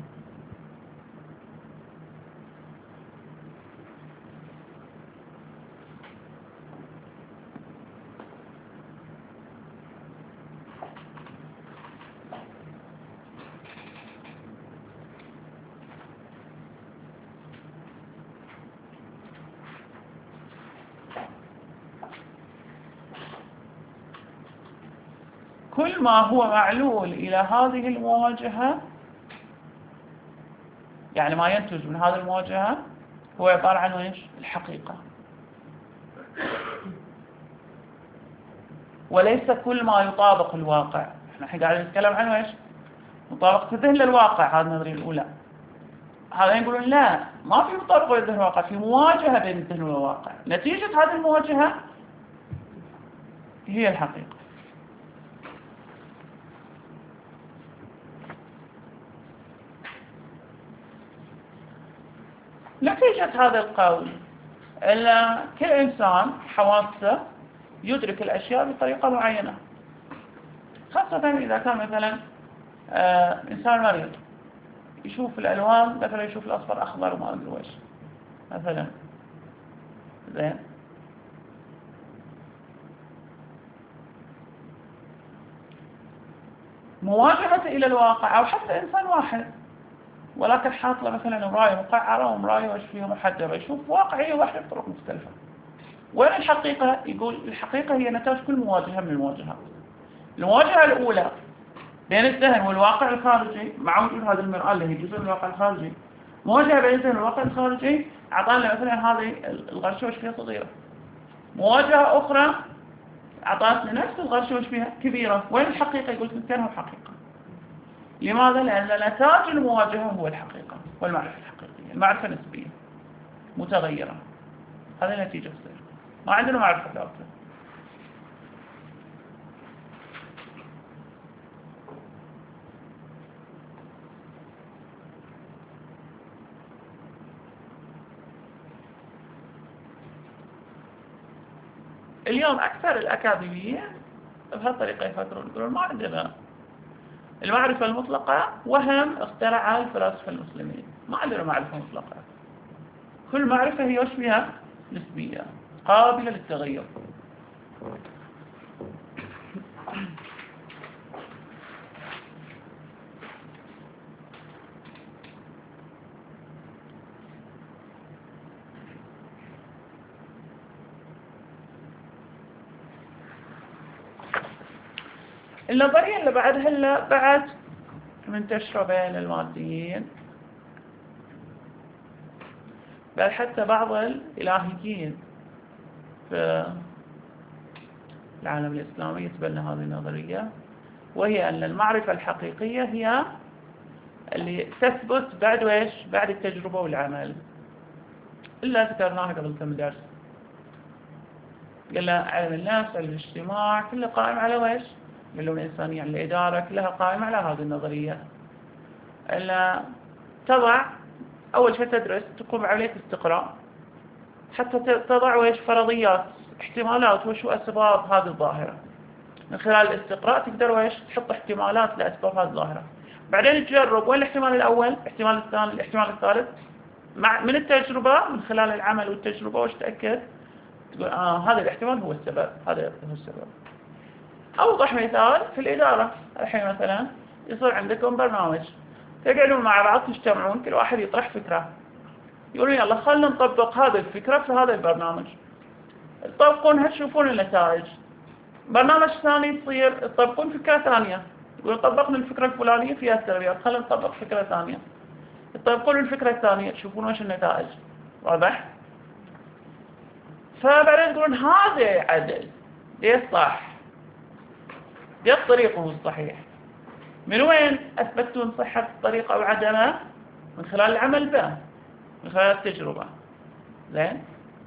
كل ما هو معلول إلى هذه المواجهة، يعني ما ينتج من هذه المواجهة، هو عبارة عن ايش؟ الحقيقة. وليس كل ما يطابق الواقع. احنا الحين قاعدين نتكلم عن ايش؟ مطابقة الذهن للواقع، هذه النظرية الأولى. هذا يقولون لا، ما في مطابقة بين الذهن والواقع، في مواجهة بين الذهن والواقع. نتيجة هذه المواجهة هي الحقيقة. نتيجة هذا القول أن كل إنسان حواسه يدرك الأشياء بطريقة معينة، خاصة إذا كان مثلا إنسان مريض يشوف الألوان، مثلا يشوف الأصفر أخضر وما أدري وإيش مثلا. زين. مواجهته إلى الواقع، أو حتى إنسان واحد ولكن حاط له مثلا مراية مقعرة ومراية وش فيها محجبة، يشوف واقعية واحدة بطرق مختلفة. وين الحقيقة؟ يقول الحقيقة هي نتاج كل مواجهة من المواجهات. المواجهة الأولى بين الذهن والواقع الخارجي مع وجود هذه المرآة اللي هي جزء من الواقع الخارجي. مواجهة بين الذهن والواقع الخارجي أعطانا مثلا هذه الغرشة وش فيها صغيرة. مواجهة أخرى أعطتنا نفس الغرشة وش فيها كبيرة. وين الحقيقة؟ يقول كانها الحقيقة. لماذا؟ لأن نتاج المواجهة هو الحقيقة والمعرفة الحقيقية. المعرفة نسبية متغيرة، هذه نتيجة السير. ما عندنا معرفة ثابتة. اليوم أكثر الأكاديميين بهالطريقة يفكرون، يقولون ما عندنا المعرفة المطلقة، وهم اخترعها الفلاسفة المسلمين. ما عندنا معرفة مطلقة، كل معرفة هي وش فيها نسبية قابلة للتغير. النظرية اللي بعدها اللي بعد منتشرة بين الماديين، بل حتى بعض الإلهيين في العالم الإسلامي يتبنى هذه النظرية، وهي أن المعرفة الحقيقية هي اللي تثبت بعد ويش؟ بعد التجربة والعمل. إلا ذكرناها قبل كم درس، قلنا علم النفس، علم الاجتماع، كله قائم على ويش؟ العلوم الإنسانية، علم الإدارة، كلها قائمة على هذه النظرية. إلا تضع أول شيء تدرس، تقوم بعملية استقراء حتى تضع ويش؟ فرضيات، احتمالات، وشو أسباب هذه الظاهرة. من خلال الاستقراء تقدر ويش؟ تحط احتمالات لأسباب هذه الظاهرة. بعدين تجرب وين الاحتمال الأول، الاحتمال الثاني، الاحتمال الثالث، من التجربة، من خلال العمل والتجربة، وش تأكد تقول هذا الاحتمال هو السبب، هذا هو السبب. أوضح مثال في الإدارة. الحين مثلا يصير عندكم برنامج، تقعدون مع بعض تجتمعون، كل واحد يطرح فكرة، يقولون يلا خلنا نطبق هذه الفكرة في هذا البرنامج، تطبقونها تشوفون النتائج. برنامج ثاني يصير تطبقون فكرة ثانية، يقولون طبقنا الفكرة الفلانية فيها سلبيات، خلنا نطبق فكرة ثانية، يطبقون الفكرة الثانية تشوفون وش النتائج. واضح؟ فبعدين تقولون هذا عدل، ليه صح، ليه الطريق هو الصحيح. من وين أثبتون صحة الطريقة أو عدمها؟ من خلال العمل به، من خلال التجربة. زين؟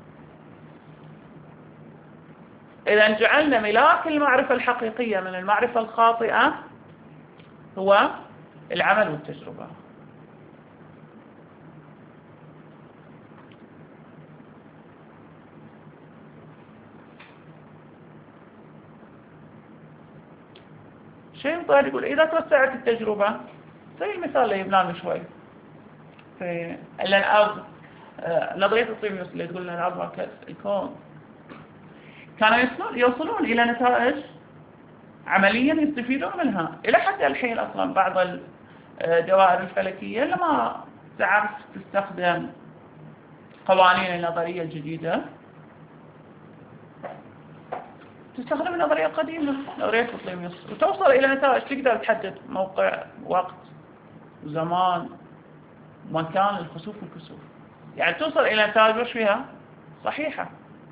إذا جعلنا ملاك المعرفة الحقيقية من المعرفة الخاطئة هو العمل والتجربة. شيء طيب يقول إذا توسعت التجربة، زي المثال اللي جبناه شوي في الأرض، نظرية الطيميوس اللي تقول لنا الأرض مركز الكون، كانوا يوصلون إلى نتائج عمليا يستفيدون منها. إلى حد الحين أصلا بعض الدوائر الفلكية لما تعرف تستخدم قوانين النظرية الجديدة تستخدم النظرية القديمة، نظرية الطيميوس، وتوصل إلى نتائج تقدر تحدد موقع، وقت، وزمان، ومكان الخسوف والكسوف. يعني توصل إلى نتائج وش فيها صحيحة.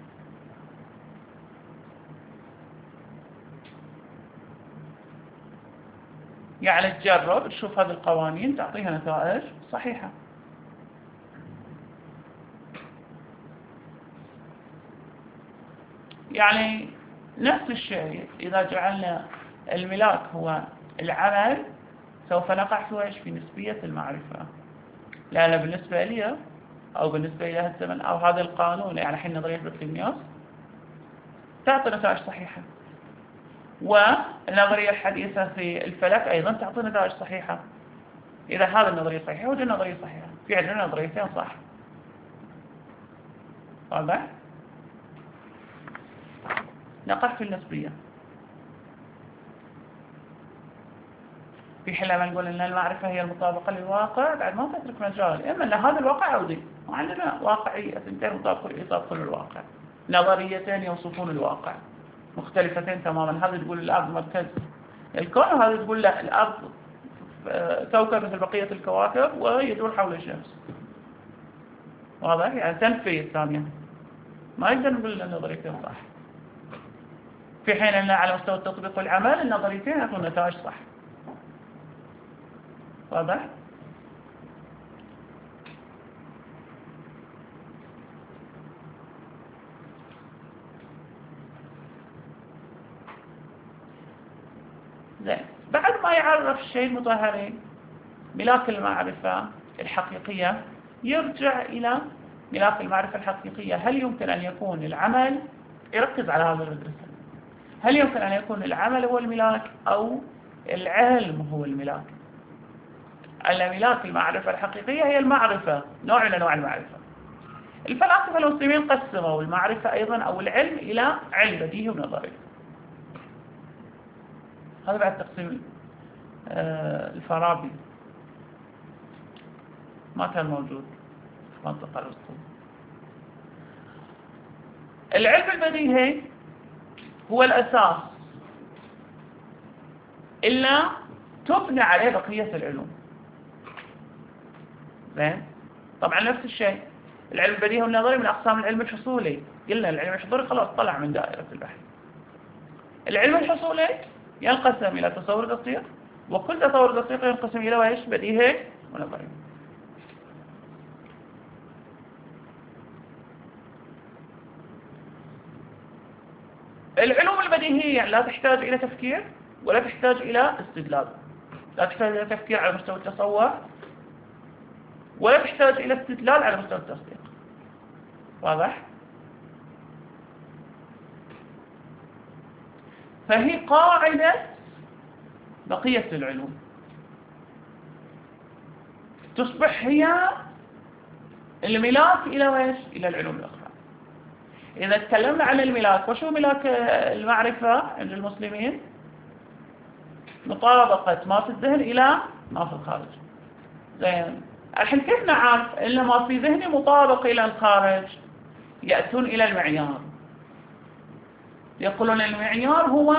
يعني تجرب تشوف هذه القوانين تعطيها نتائج صحيحة. يعني نفس الشيء إذا جعلنا الملاك هو العمل، سوف نقع في نسبية المعرفة، لأن بالنسبة لي أو بالنسبة إلى الزمن أو هذا القانون، يعني الحين نظرية بطليميوس تعطي نتائج صحيحة، والنظرية الحديثة في الفلك أيضا تعطي نتائج صحيحة. إذا هذه النظرية صحيحة وهذه النظرية صحيحة، في عندنا نظريتين صح. واضح؟ نقع في النسبية، في حين لما نقول أن المعرفة هي المطابقة للواقع، بعد ما تترك مجال، إما أن هذا الواقع أو ذي، وعندنا واقعية اثنتين يطابقون الواقع، نظريتين يوصفون الواقع مختلفتين تماما. هذا تقول الأرض مركز الكون، وهذا تقول لا، الأرض كوكب مثل بقية الكواكب ويدور حول الشمس. واضح؟ يعني تنفي الثانية، ما يقدر نقول النظريتين صح، في حين أن على مستوى التطبيق والعمل النظريتين يعطون نتائج صح. واضح؟ زين، بعد ما يعرف الشيء المطهري ملاك المعرفة الحقيقية، يرجع إلى ملاك المعرفة الحقيقية. هل يمكن أن يكون العمل، يركز على هذا المدرسة، هل يمكن أن يكون العمل هو الملاك أو العلم هو الملاك؟ ملاك المعرفة الحقيقية هي المعرفة، نوع من أنواع المعرفة. الفلاسفة المسلمين قسموا المعرفة أيضا أو العلم إلى علم بديهي ونظري. هذا بعد تقسيم الفارابي، ما كان موجود في منطقة الأسطول. العلم البديهي هو الأساس إلا تبنى عليه بقية العلوم. زين، طبعا نفس الشيء العلم البديهي والنظري من أقسام العلم الحصولي. قلنا العلم الحصولي خلاص طلع من دائرة البحث. العلم الحصولي ينقسم إلى تصور دقيق، وكل تصور دقيق ينقسم إلى ايش؟ بديهي ونظري. العلوم البديهية لا تحتاج إلى تفكير ولا تحتاج إلى استدلال، لا تحتاج إلى تفكير على مستوى التصور ولا تحتاج إلى استدلال على مستوى التصديق. واضح؟ فهي قاعدة بقية العلوم. تصبح هي الملاك إلى ويش؟ إلى العلوم الأخرى. إذا تكلمنا عن الملاك، وشو ملاك المعرفة عند المسلمين؟ مطابقة ما في الذهن إلى ما في الخارج. زين، الحين كيف نعرف إن ما في ذهني مطابق إلى الخارج؟ يأتون إلى المعيار، يقولون المعيار هو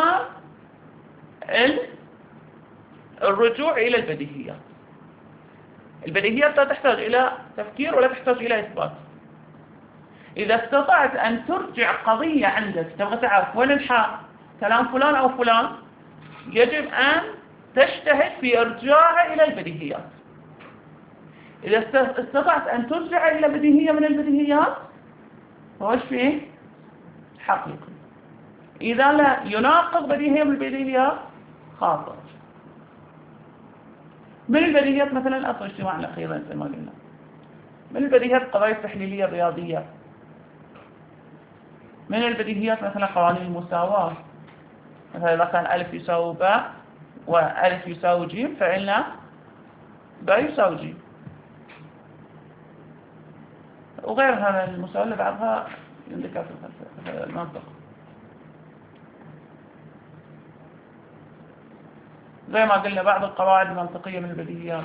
الرجوع إلى البديهيات. البديهيات لا تحتاج إلى تفكير ولا تحتاج إلى إثبات. إذا استطعت أن ترجع قضية عندك تبغى تعرف وين الحق كلام فلان أو فلان، يجب أن تجتهد في إرجاعه إلى البديهيات. إذا استطعت أن ترجع إلى بديهية من البديهيات فوش فيه؟ حقيقي. إذا لا يناقض بديهية من البديهيات خاطئ. من البديهيات مثلا أصل اجتماع الأخير زي ما قلنا. من البديهيات القضايا التحليلية الرياضية. من البديهيات مثلا قوانين المساواة، مثلا إذا كان ألف يساوي باء وألف يساوي جيم فإن باء يساوي جيم، وغير هذا المساواة اللي بعضها يندكر في المنطق. زي ما قلنا بعض القواعد المنطقية من البديهيات.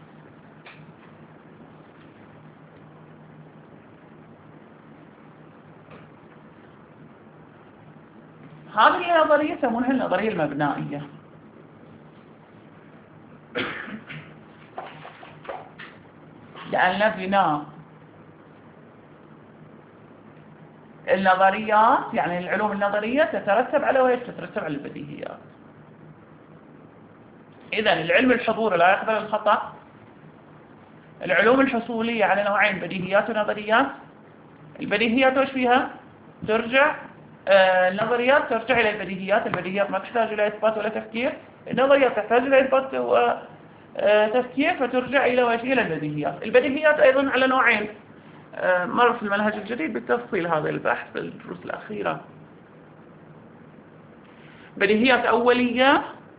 هذه النظرية يسمونها النظرية المبنائية. لأن بناء النظريات يعني العلوم النظرية تترتب على وين؟ تترتب على البديهيات. إذن العلم الحضوري لا يقبل الخطأ. العلوم الحصولية على نوعين، بديهيات ونظريات. البديهيات وش فيها؟ ترجع النظريات ترجع إلى البديهيات. البديهيات ما تحتاج إلى إثبات ولا تفكير. النظريات تحتاج إلى إثبات وتفكير فترجع إلى وش؟ إلى البديهيات. البديهيات أيضا على نوعين، مر في المنهج الجديد بالتفصيل هذا البحث في الدروس الأخيرة. بديهيات أولية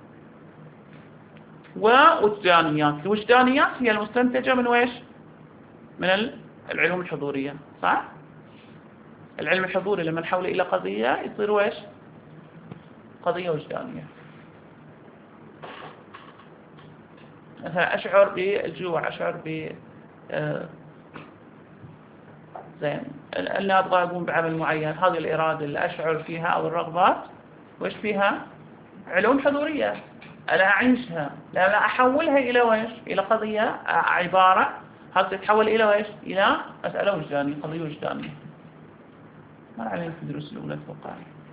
ووجدانيات. الوجدانيات هي المستنتجة من ويش؟ من العلوم الحضورية، صح؟ العلم الحضوري لما نحوله إلى قضية يصير ويش؟ قضية وجدانية. مثلا أشعر بالجوع، أشعر ب زين أنا أبغى أقوم بعمل معين، هذه الإرادة اللي أشعر فيها أو الرغبات وش فيها؟ علوم حضورية. أنا أعيشها، لا أحولها إلى ويش؟ إلى قضية، عبارة، هذا تتحول إلى ويش؟ إلى مسألة وجدانية، قضية وجدانية. ما علينا في الدروس الأولى أتوقع.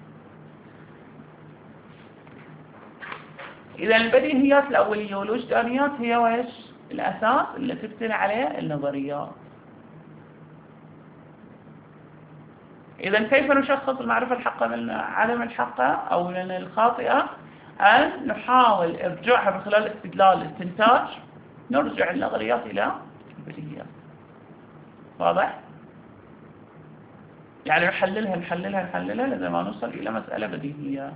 إذا البديهيات الأولية والوجدانيات هي ويش؟ الأساس اللي تبتني عليه النظريات. إذا كيف نشخص المعرفة الحقة من عدم الحقة أو من الخاطئة؟ أن نحاول إرجاعها من خلال استدلال الاستنتاج، نرجع النظريات إلى البديهيات. واضح؟ يعني نحللها لذا ما نوصل إلى مسألة بديهية.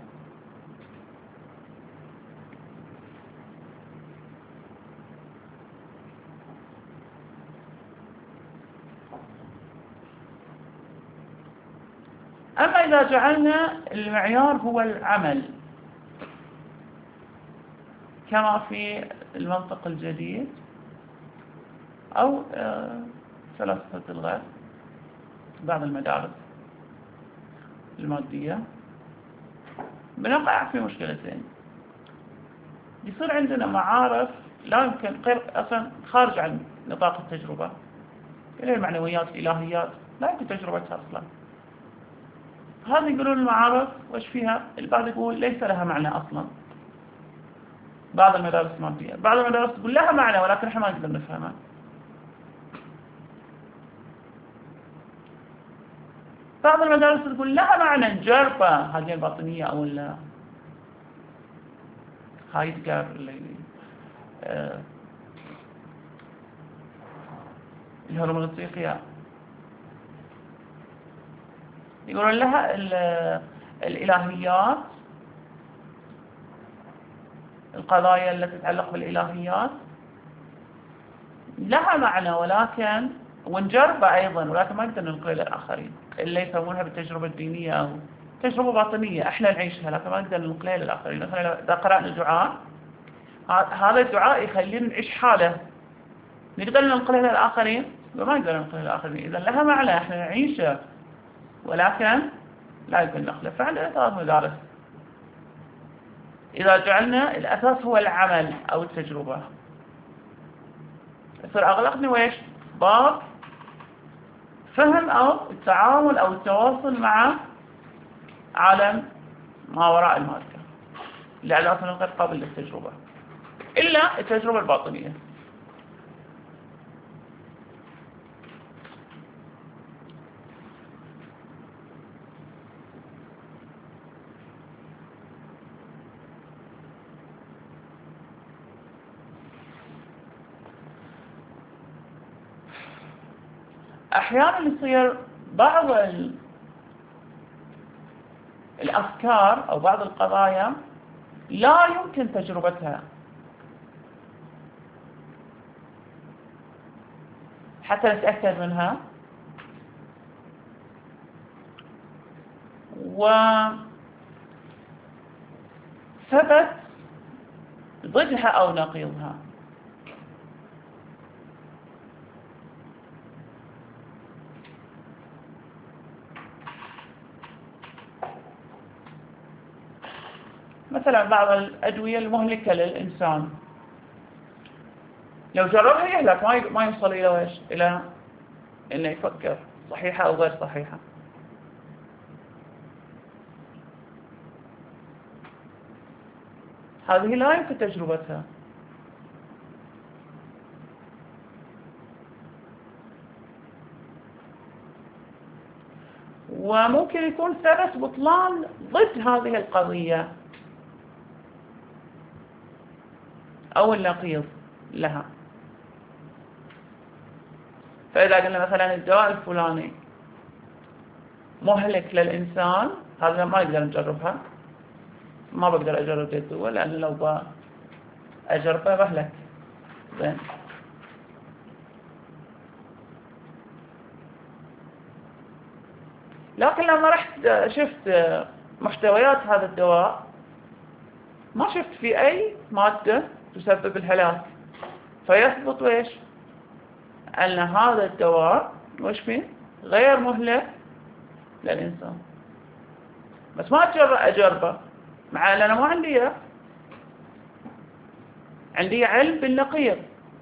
أما إذا جعلنا المعيار هو العمل كما في المنطق الجديد أو فلسفة الغرب، بعض المدارس المادية، بنقع في مشكلتين. يصير عندنا معارف لا يمكن أصلا خارج عن نطاق التجربة، إلى المعنويات الإلهيات لا يمكن تجربتها أصلا. هذه يقولون المعارف وش فيها؟ البعض يقول ليس لها معنى أصلا. بعض المدارس المادية، بعض المدارس تقول لها معنى ولكن احنا ما نقدر نفهمها. بعض المدارس تقول لها معنى نجربه، هذه الباطنية أو هايدجر الهرمونوطيقية، يقولون لها الإلهيات، القضايا التي تتعلق بالإلهيات لها معنى ولكن ونجربه أيضا، ولكن ما نقدر ننقله للآخرين، اللي يسمونها بالتجربة الدينية أو تجربة باطنية احنا نعيشها، لكن ما نقدر ننقلها للآخرين. مثلا إذا قرأنا دعاء، هذا الدعاء يخلينا نعيش حالة، نقدر ننقلها للآخرين؟ ما نقدر ننقلها للآخرين. إذا لها معنى احنا نعيشه، ولكن لا يمكن نقله. فعندنا 3 مدارس. إذا جعلنا الأساس هو العمل أو التجربة، يصير أغلقنا ويش؟ باب فهم أو التعامل أو التواصل مع عالم ما وراء المادة، لأنه أصلا غير قابل للتجربة إلا التجربة الباطنية. أحيانا يصير بعض الأفكار أو بعض القضايا لا يمكن تجربتها حتى نتأكد منها، وثبت ضدها أو نقيضها. مثلا بعض الأدوية المهلكة للإنسان لو جربها يهلك، ما يوصل إلى ويش؟ إلى إنه يفكر صحيحة أو غير صحيحة. هذه لا يمكن تجربتها. وممكن يكون ثبت بطلان ضد هذه القضية أو النقيض لها. فإذا قلنا مثلا الدواء الفلاني مهلك للإنسان، هذا ما نقدر نجربها، ما بقدر أجرب الدواء لأن لو أجربه بهلك. زين، لكن لما رحت شفت محتويات هذا الدواء ما شفت في أي مادة تسبب الهلاك، فيثبت ويش؟ أن هذا الدواء وش فيه؟ غير مهلك للإنسان. بس ما أجربه، مع أن أنا ما عندي علم بالنقيض.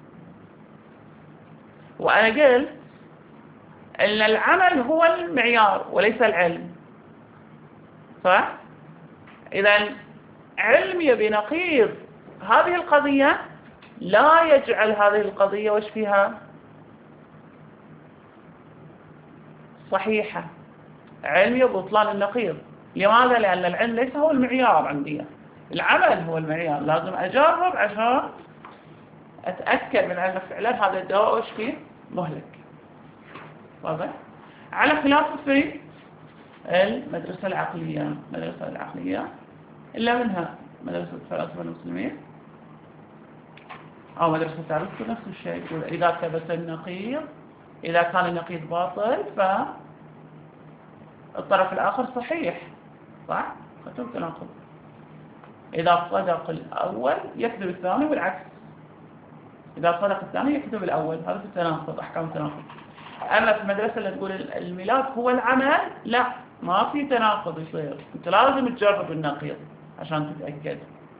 وأنا قلت أن العمل هو المعيار وليس العلم، صح؟ إذا علم يبي نقيض هذه القضية لا يجعل هذه القضية وش فيها؟ صحيحة. علم يبي بطلان النقيض. لماذا؟ لأن العلم ليس هو المعيار عندي، العمل هو المعيار. لازم أجرب عشان أتأكد من أن فعلا هذا الدواء وش فيه؟ مهلك. واضح؟ على خلاف في المدرسة العقلية. المدرسة العقلية إلا منها مدرسة الفلاسفة المسلمين أو مدرسة أرسطو نفس الشيء، يقول إذا ثبت النقيض، إذا كان النقيض باطل فالطرف الآخر صحيح، صح؟ فتم تناقض. إذا صدق الأول يكذب الثاني والعكس، إذا صدق الثاني يكذب الأول. هذا في التناقض، أحكام التناقض. أما في المدرسة اللي تقول الميلاد هو العمل، لا، ما في تناقض يصير. أنت لازم تجرب النقيض عشان تتأكد،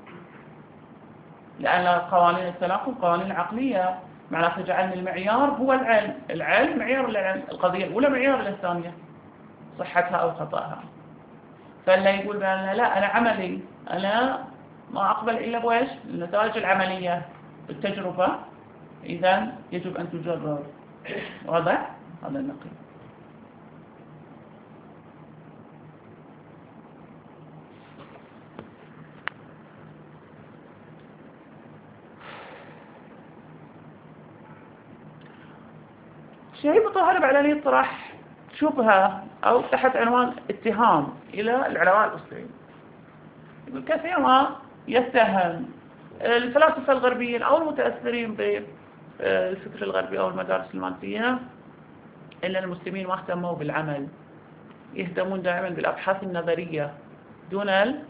لأن قوانين التناقض قوانين عقلية، معناته جعلنا المعيار هو العلم. العلم معيار للعلم، القضية الأولى معيار للثانية، صحتها أو خطأها. فاللي يقول بأن لا أنا عملي، أنا ما أقبل إلا بويش؟ النتائج العملية بالتجربة، إذا يجب أن تجرب. واضح؟ هذا النقيض. شيء متطلب على يطرح شبهة أو تحت عنوان اتهام إلى العلماء الأصوليين. يقول كثير ما يتهم الفلاسفة الغربيين أو المتأثرين الفكر الغربي أو المدارس المادية إن المسلمين ما اهتموا بالعمل، يهتمون دائما بالأبحاث النظرية دون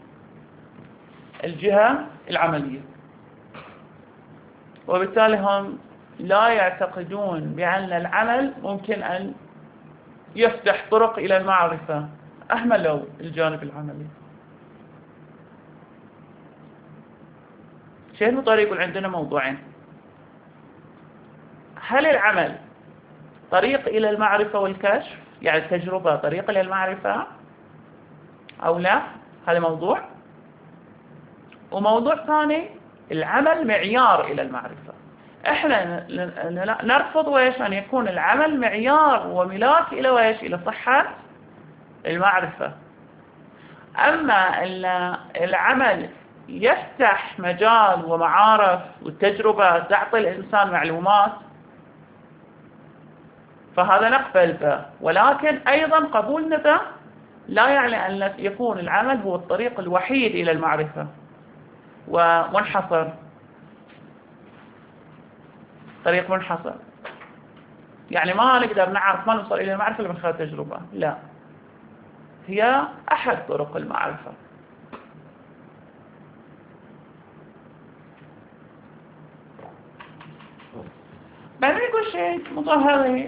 الجهة العملية، وبالتالي هم لا يعتقدون بأن العمل ممكن أن يفتح طرق إلى المعرفة، أهملوا الجانب العملي. شنو طريق؟ عندنا موضوعين: هل العمل طريق إلى المعرفة والكشف، يعني التجربة طريق إلى المعرفة أو لا؟ هذا موضوع. وموضوع ثاني: العمل معيار إلى المعرفة. إحنا نرفض ويش أن يكون العمل معيار وملاك إلى ويش إلى صحة المعرفة. أما العمل يفتح مجال ومعارف والتجربة تعطي الإنسان معلومات، فهذا نقبل به، ولكن أيضا قبولنا به لا يعني أن يكون العمل هو الطريق الوحيد إلى المعرفة ومنحصر، طريق منحصر، يعني ما نقدر نعرف، ما نوصل إلى المعرفة إلا من خلال التجربة، لا، هي أحد طرق المعرفة. بعدين يقول شيء مطهري: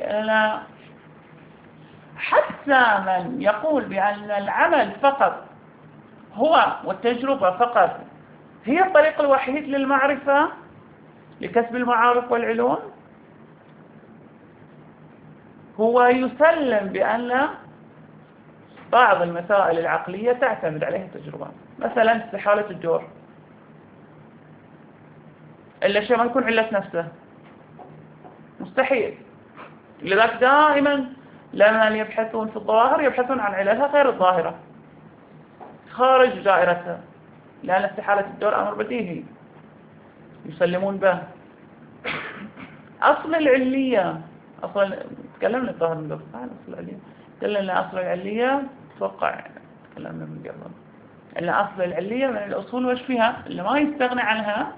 حتى من يقول بأن العمل فقط هو والتجربة فقط هي الطريق الوحيد للمعرفة لكسب المعارف والعلوم، هو يسلم بأن بعض المسائل العقلية تعتمد عليها التجربة، مثلا استحالة الدور، إلا شيء ما يكون علة نفسه، مستحيل. لذلك دائما لما يبحثون في الظواهر يبحثون عن عللها غير الظاهرة خارج دائرتها، لأن استحالة الدور أمر بديهي يسلمون به. أصل العلية، تكلمنا الظاهر من قبل عن أصل العلية، تكلمنا أصل العلية، أتوقع تكلمنا من قبل أن أصل العلية من الأصول وش فيها اللي ما يستغني عنها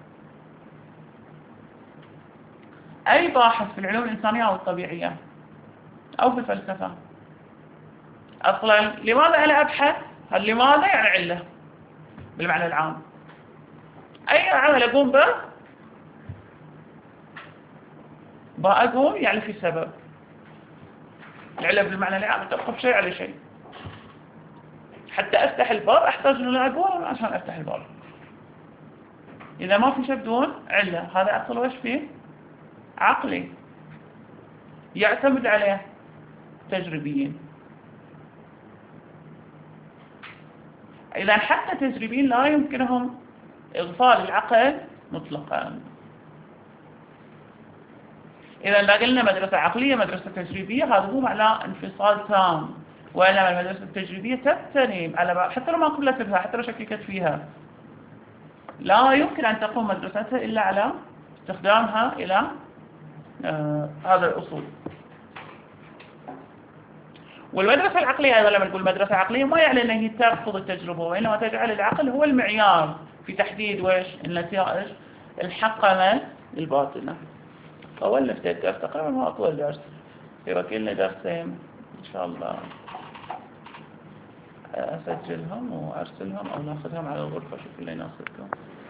أي باحث في العلوم الإنسانية أو الطبيعية أو في الفلسفة. أصلا لماذا أنا أبحث؟ هل لماذا يعني علة بالمعنى العام، أي عمل أقوم به بأقوم يعني في سبب، العلة بالمعنى العام توقف شيء على شيء. حتى أفتح الباب أحتاج أن أقوم عشان أفتح الباب، إذا ما في شيء بدون علة هذا أصل وش فيه؟ عقلي يعتمد عليه تجريبيين. إذا حتى تجريبيين لا يمكنهم إغفال العقل مطلقا. إذا لا قلنا مدرسة عقلية مدرسة تجريبية، هذا هو معناه انفصال تام، وإنما المدرسة التجريبية تبتني على حتى لو ما قبلت بها، حتى لو شككت فيها، لا يمكن أن تقوم مدرستها إلا على استخدامها إلى هذا الأصول. والمدرسة العقلية أيضا لما نقول مدرسة عقلية ما يعني أنها هي ترفض التجربة، وإنما تجعل العقل هو المعيار في تحديد وش النتائج الحقة من الباطنة. أول نفتكر تقريبا ما أطول درس، يبقى لنا درسين إن شاء الله أسجلهم وأرسلهم أو ناخذهم على الغرفة، شوف اللي يناسبكم.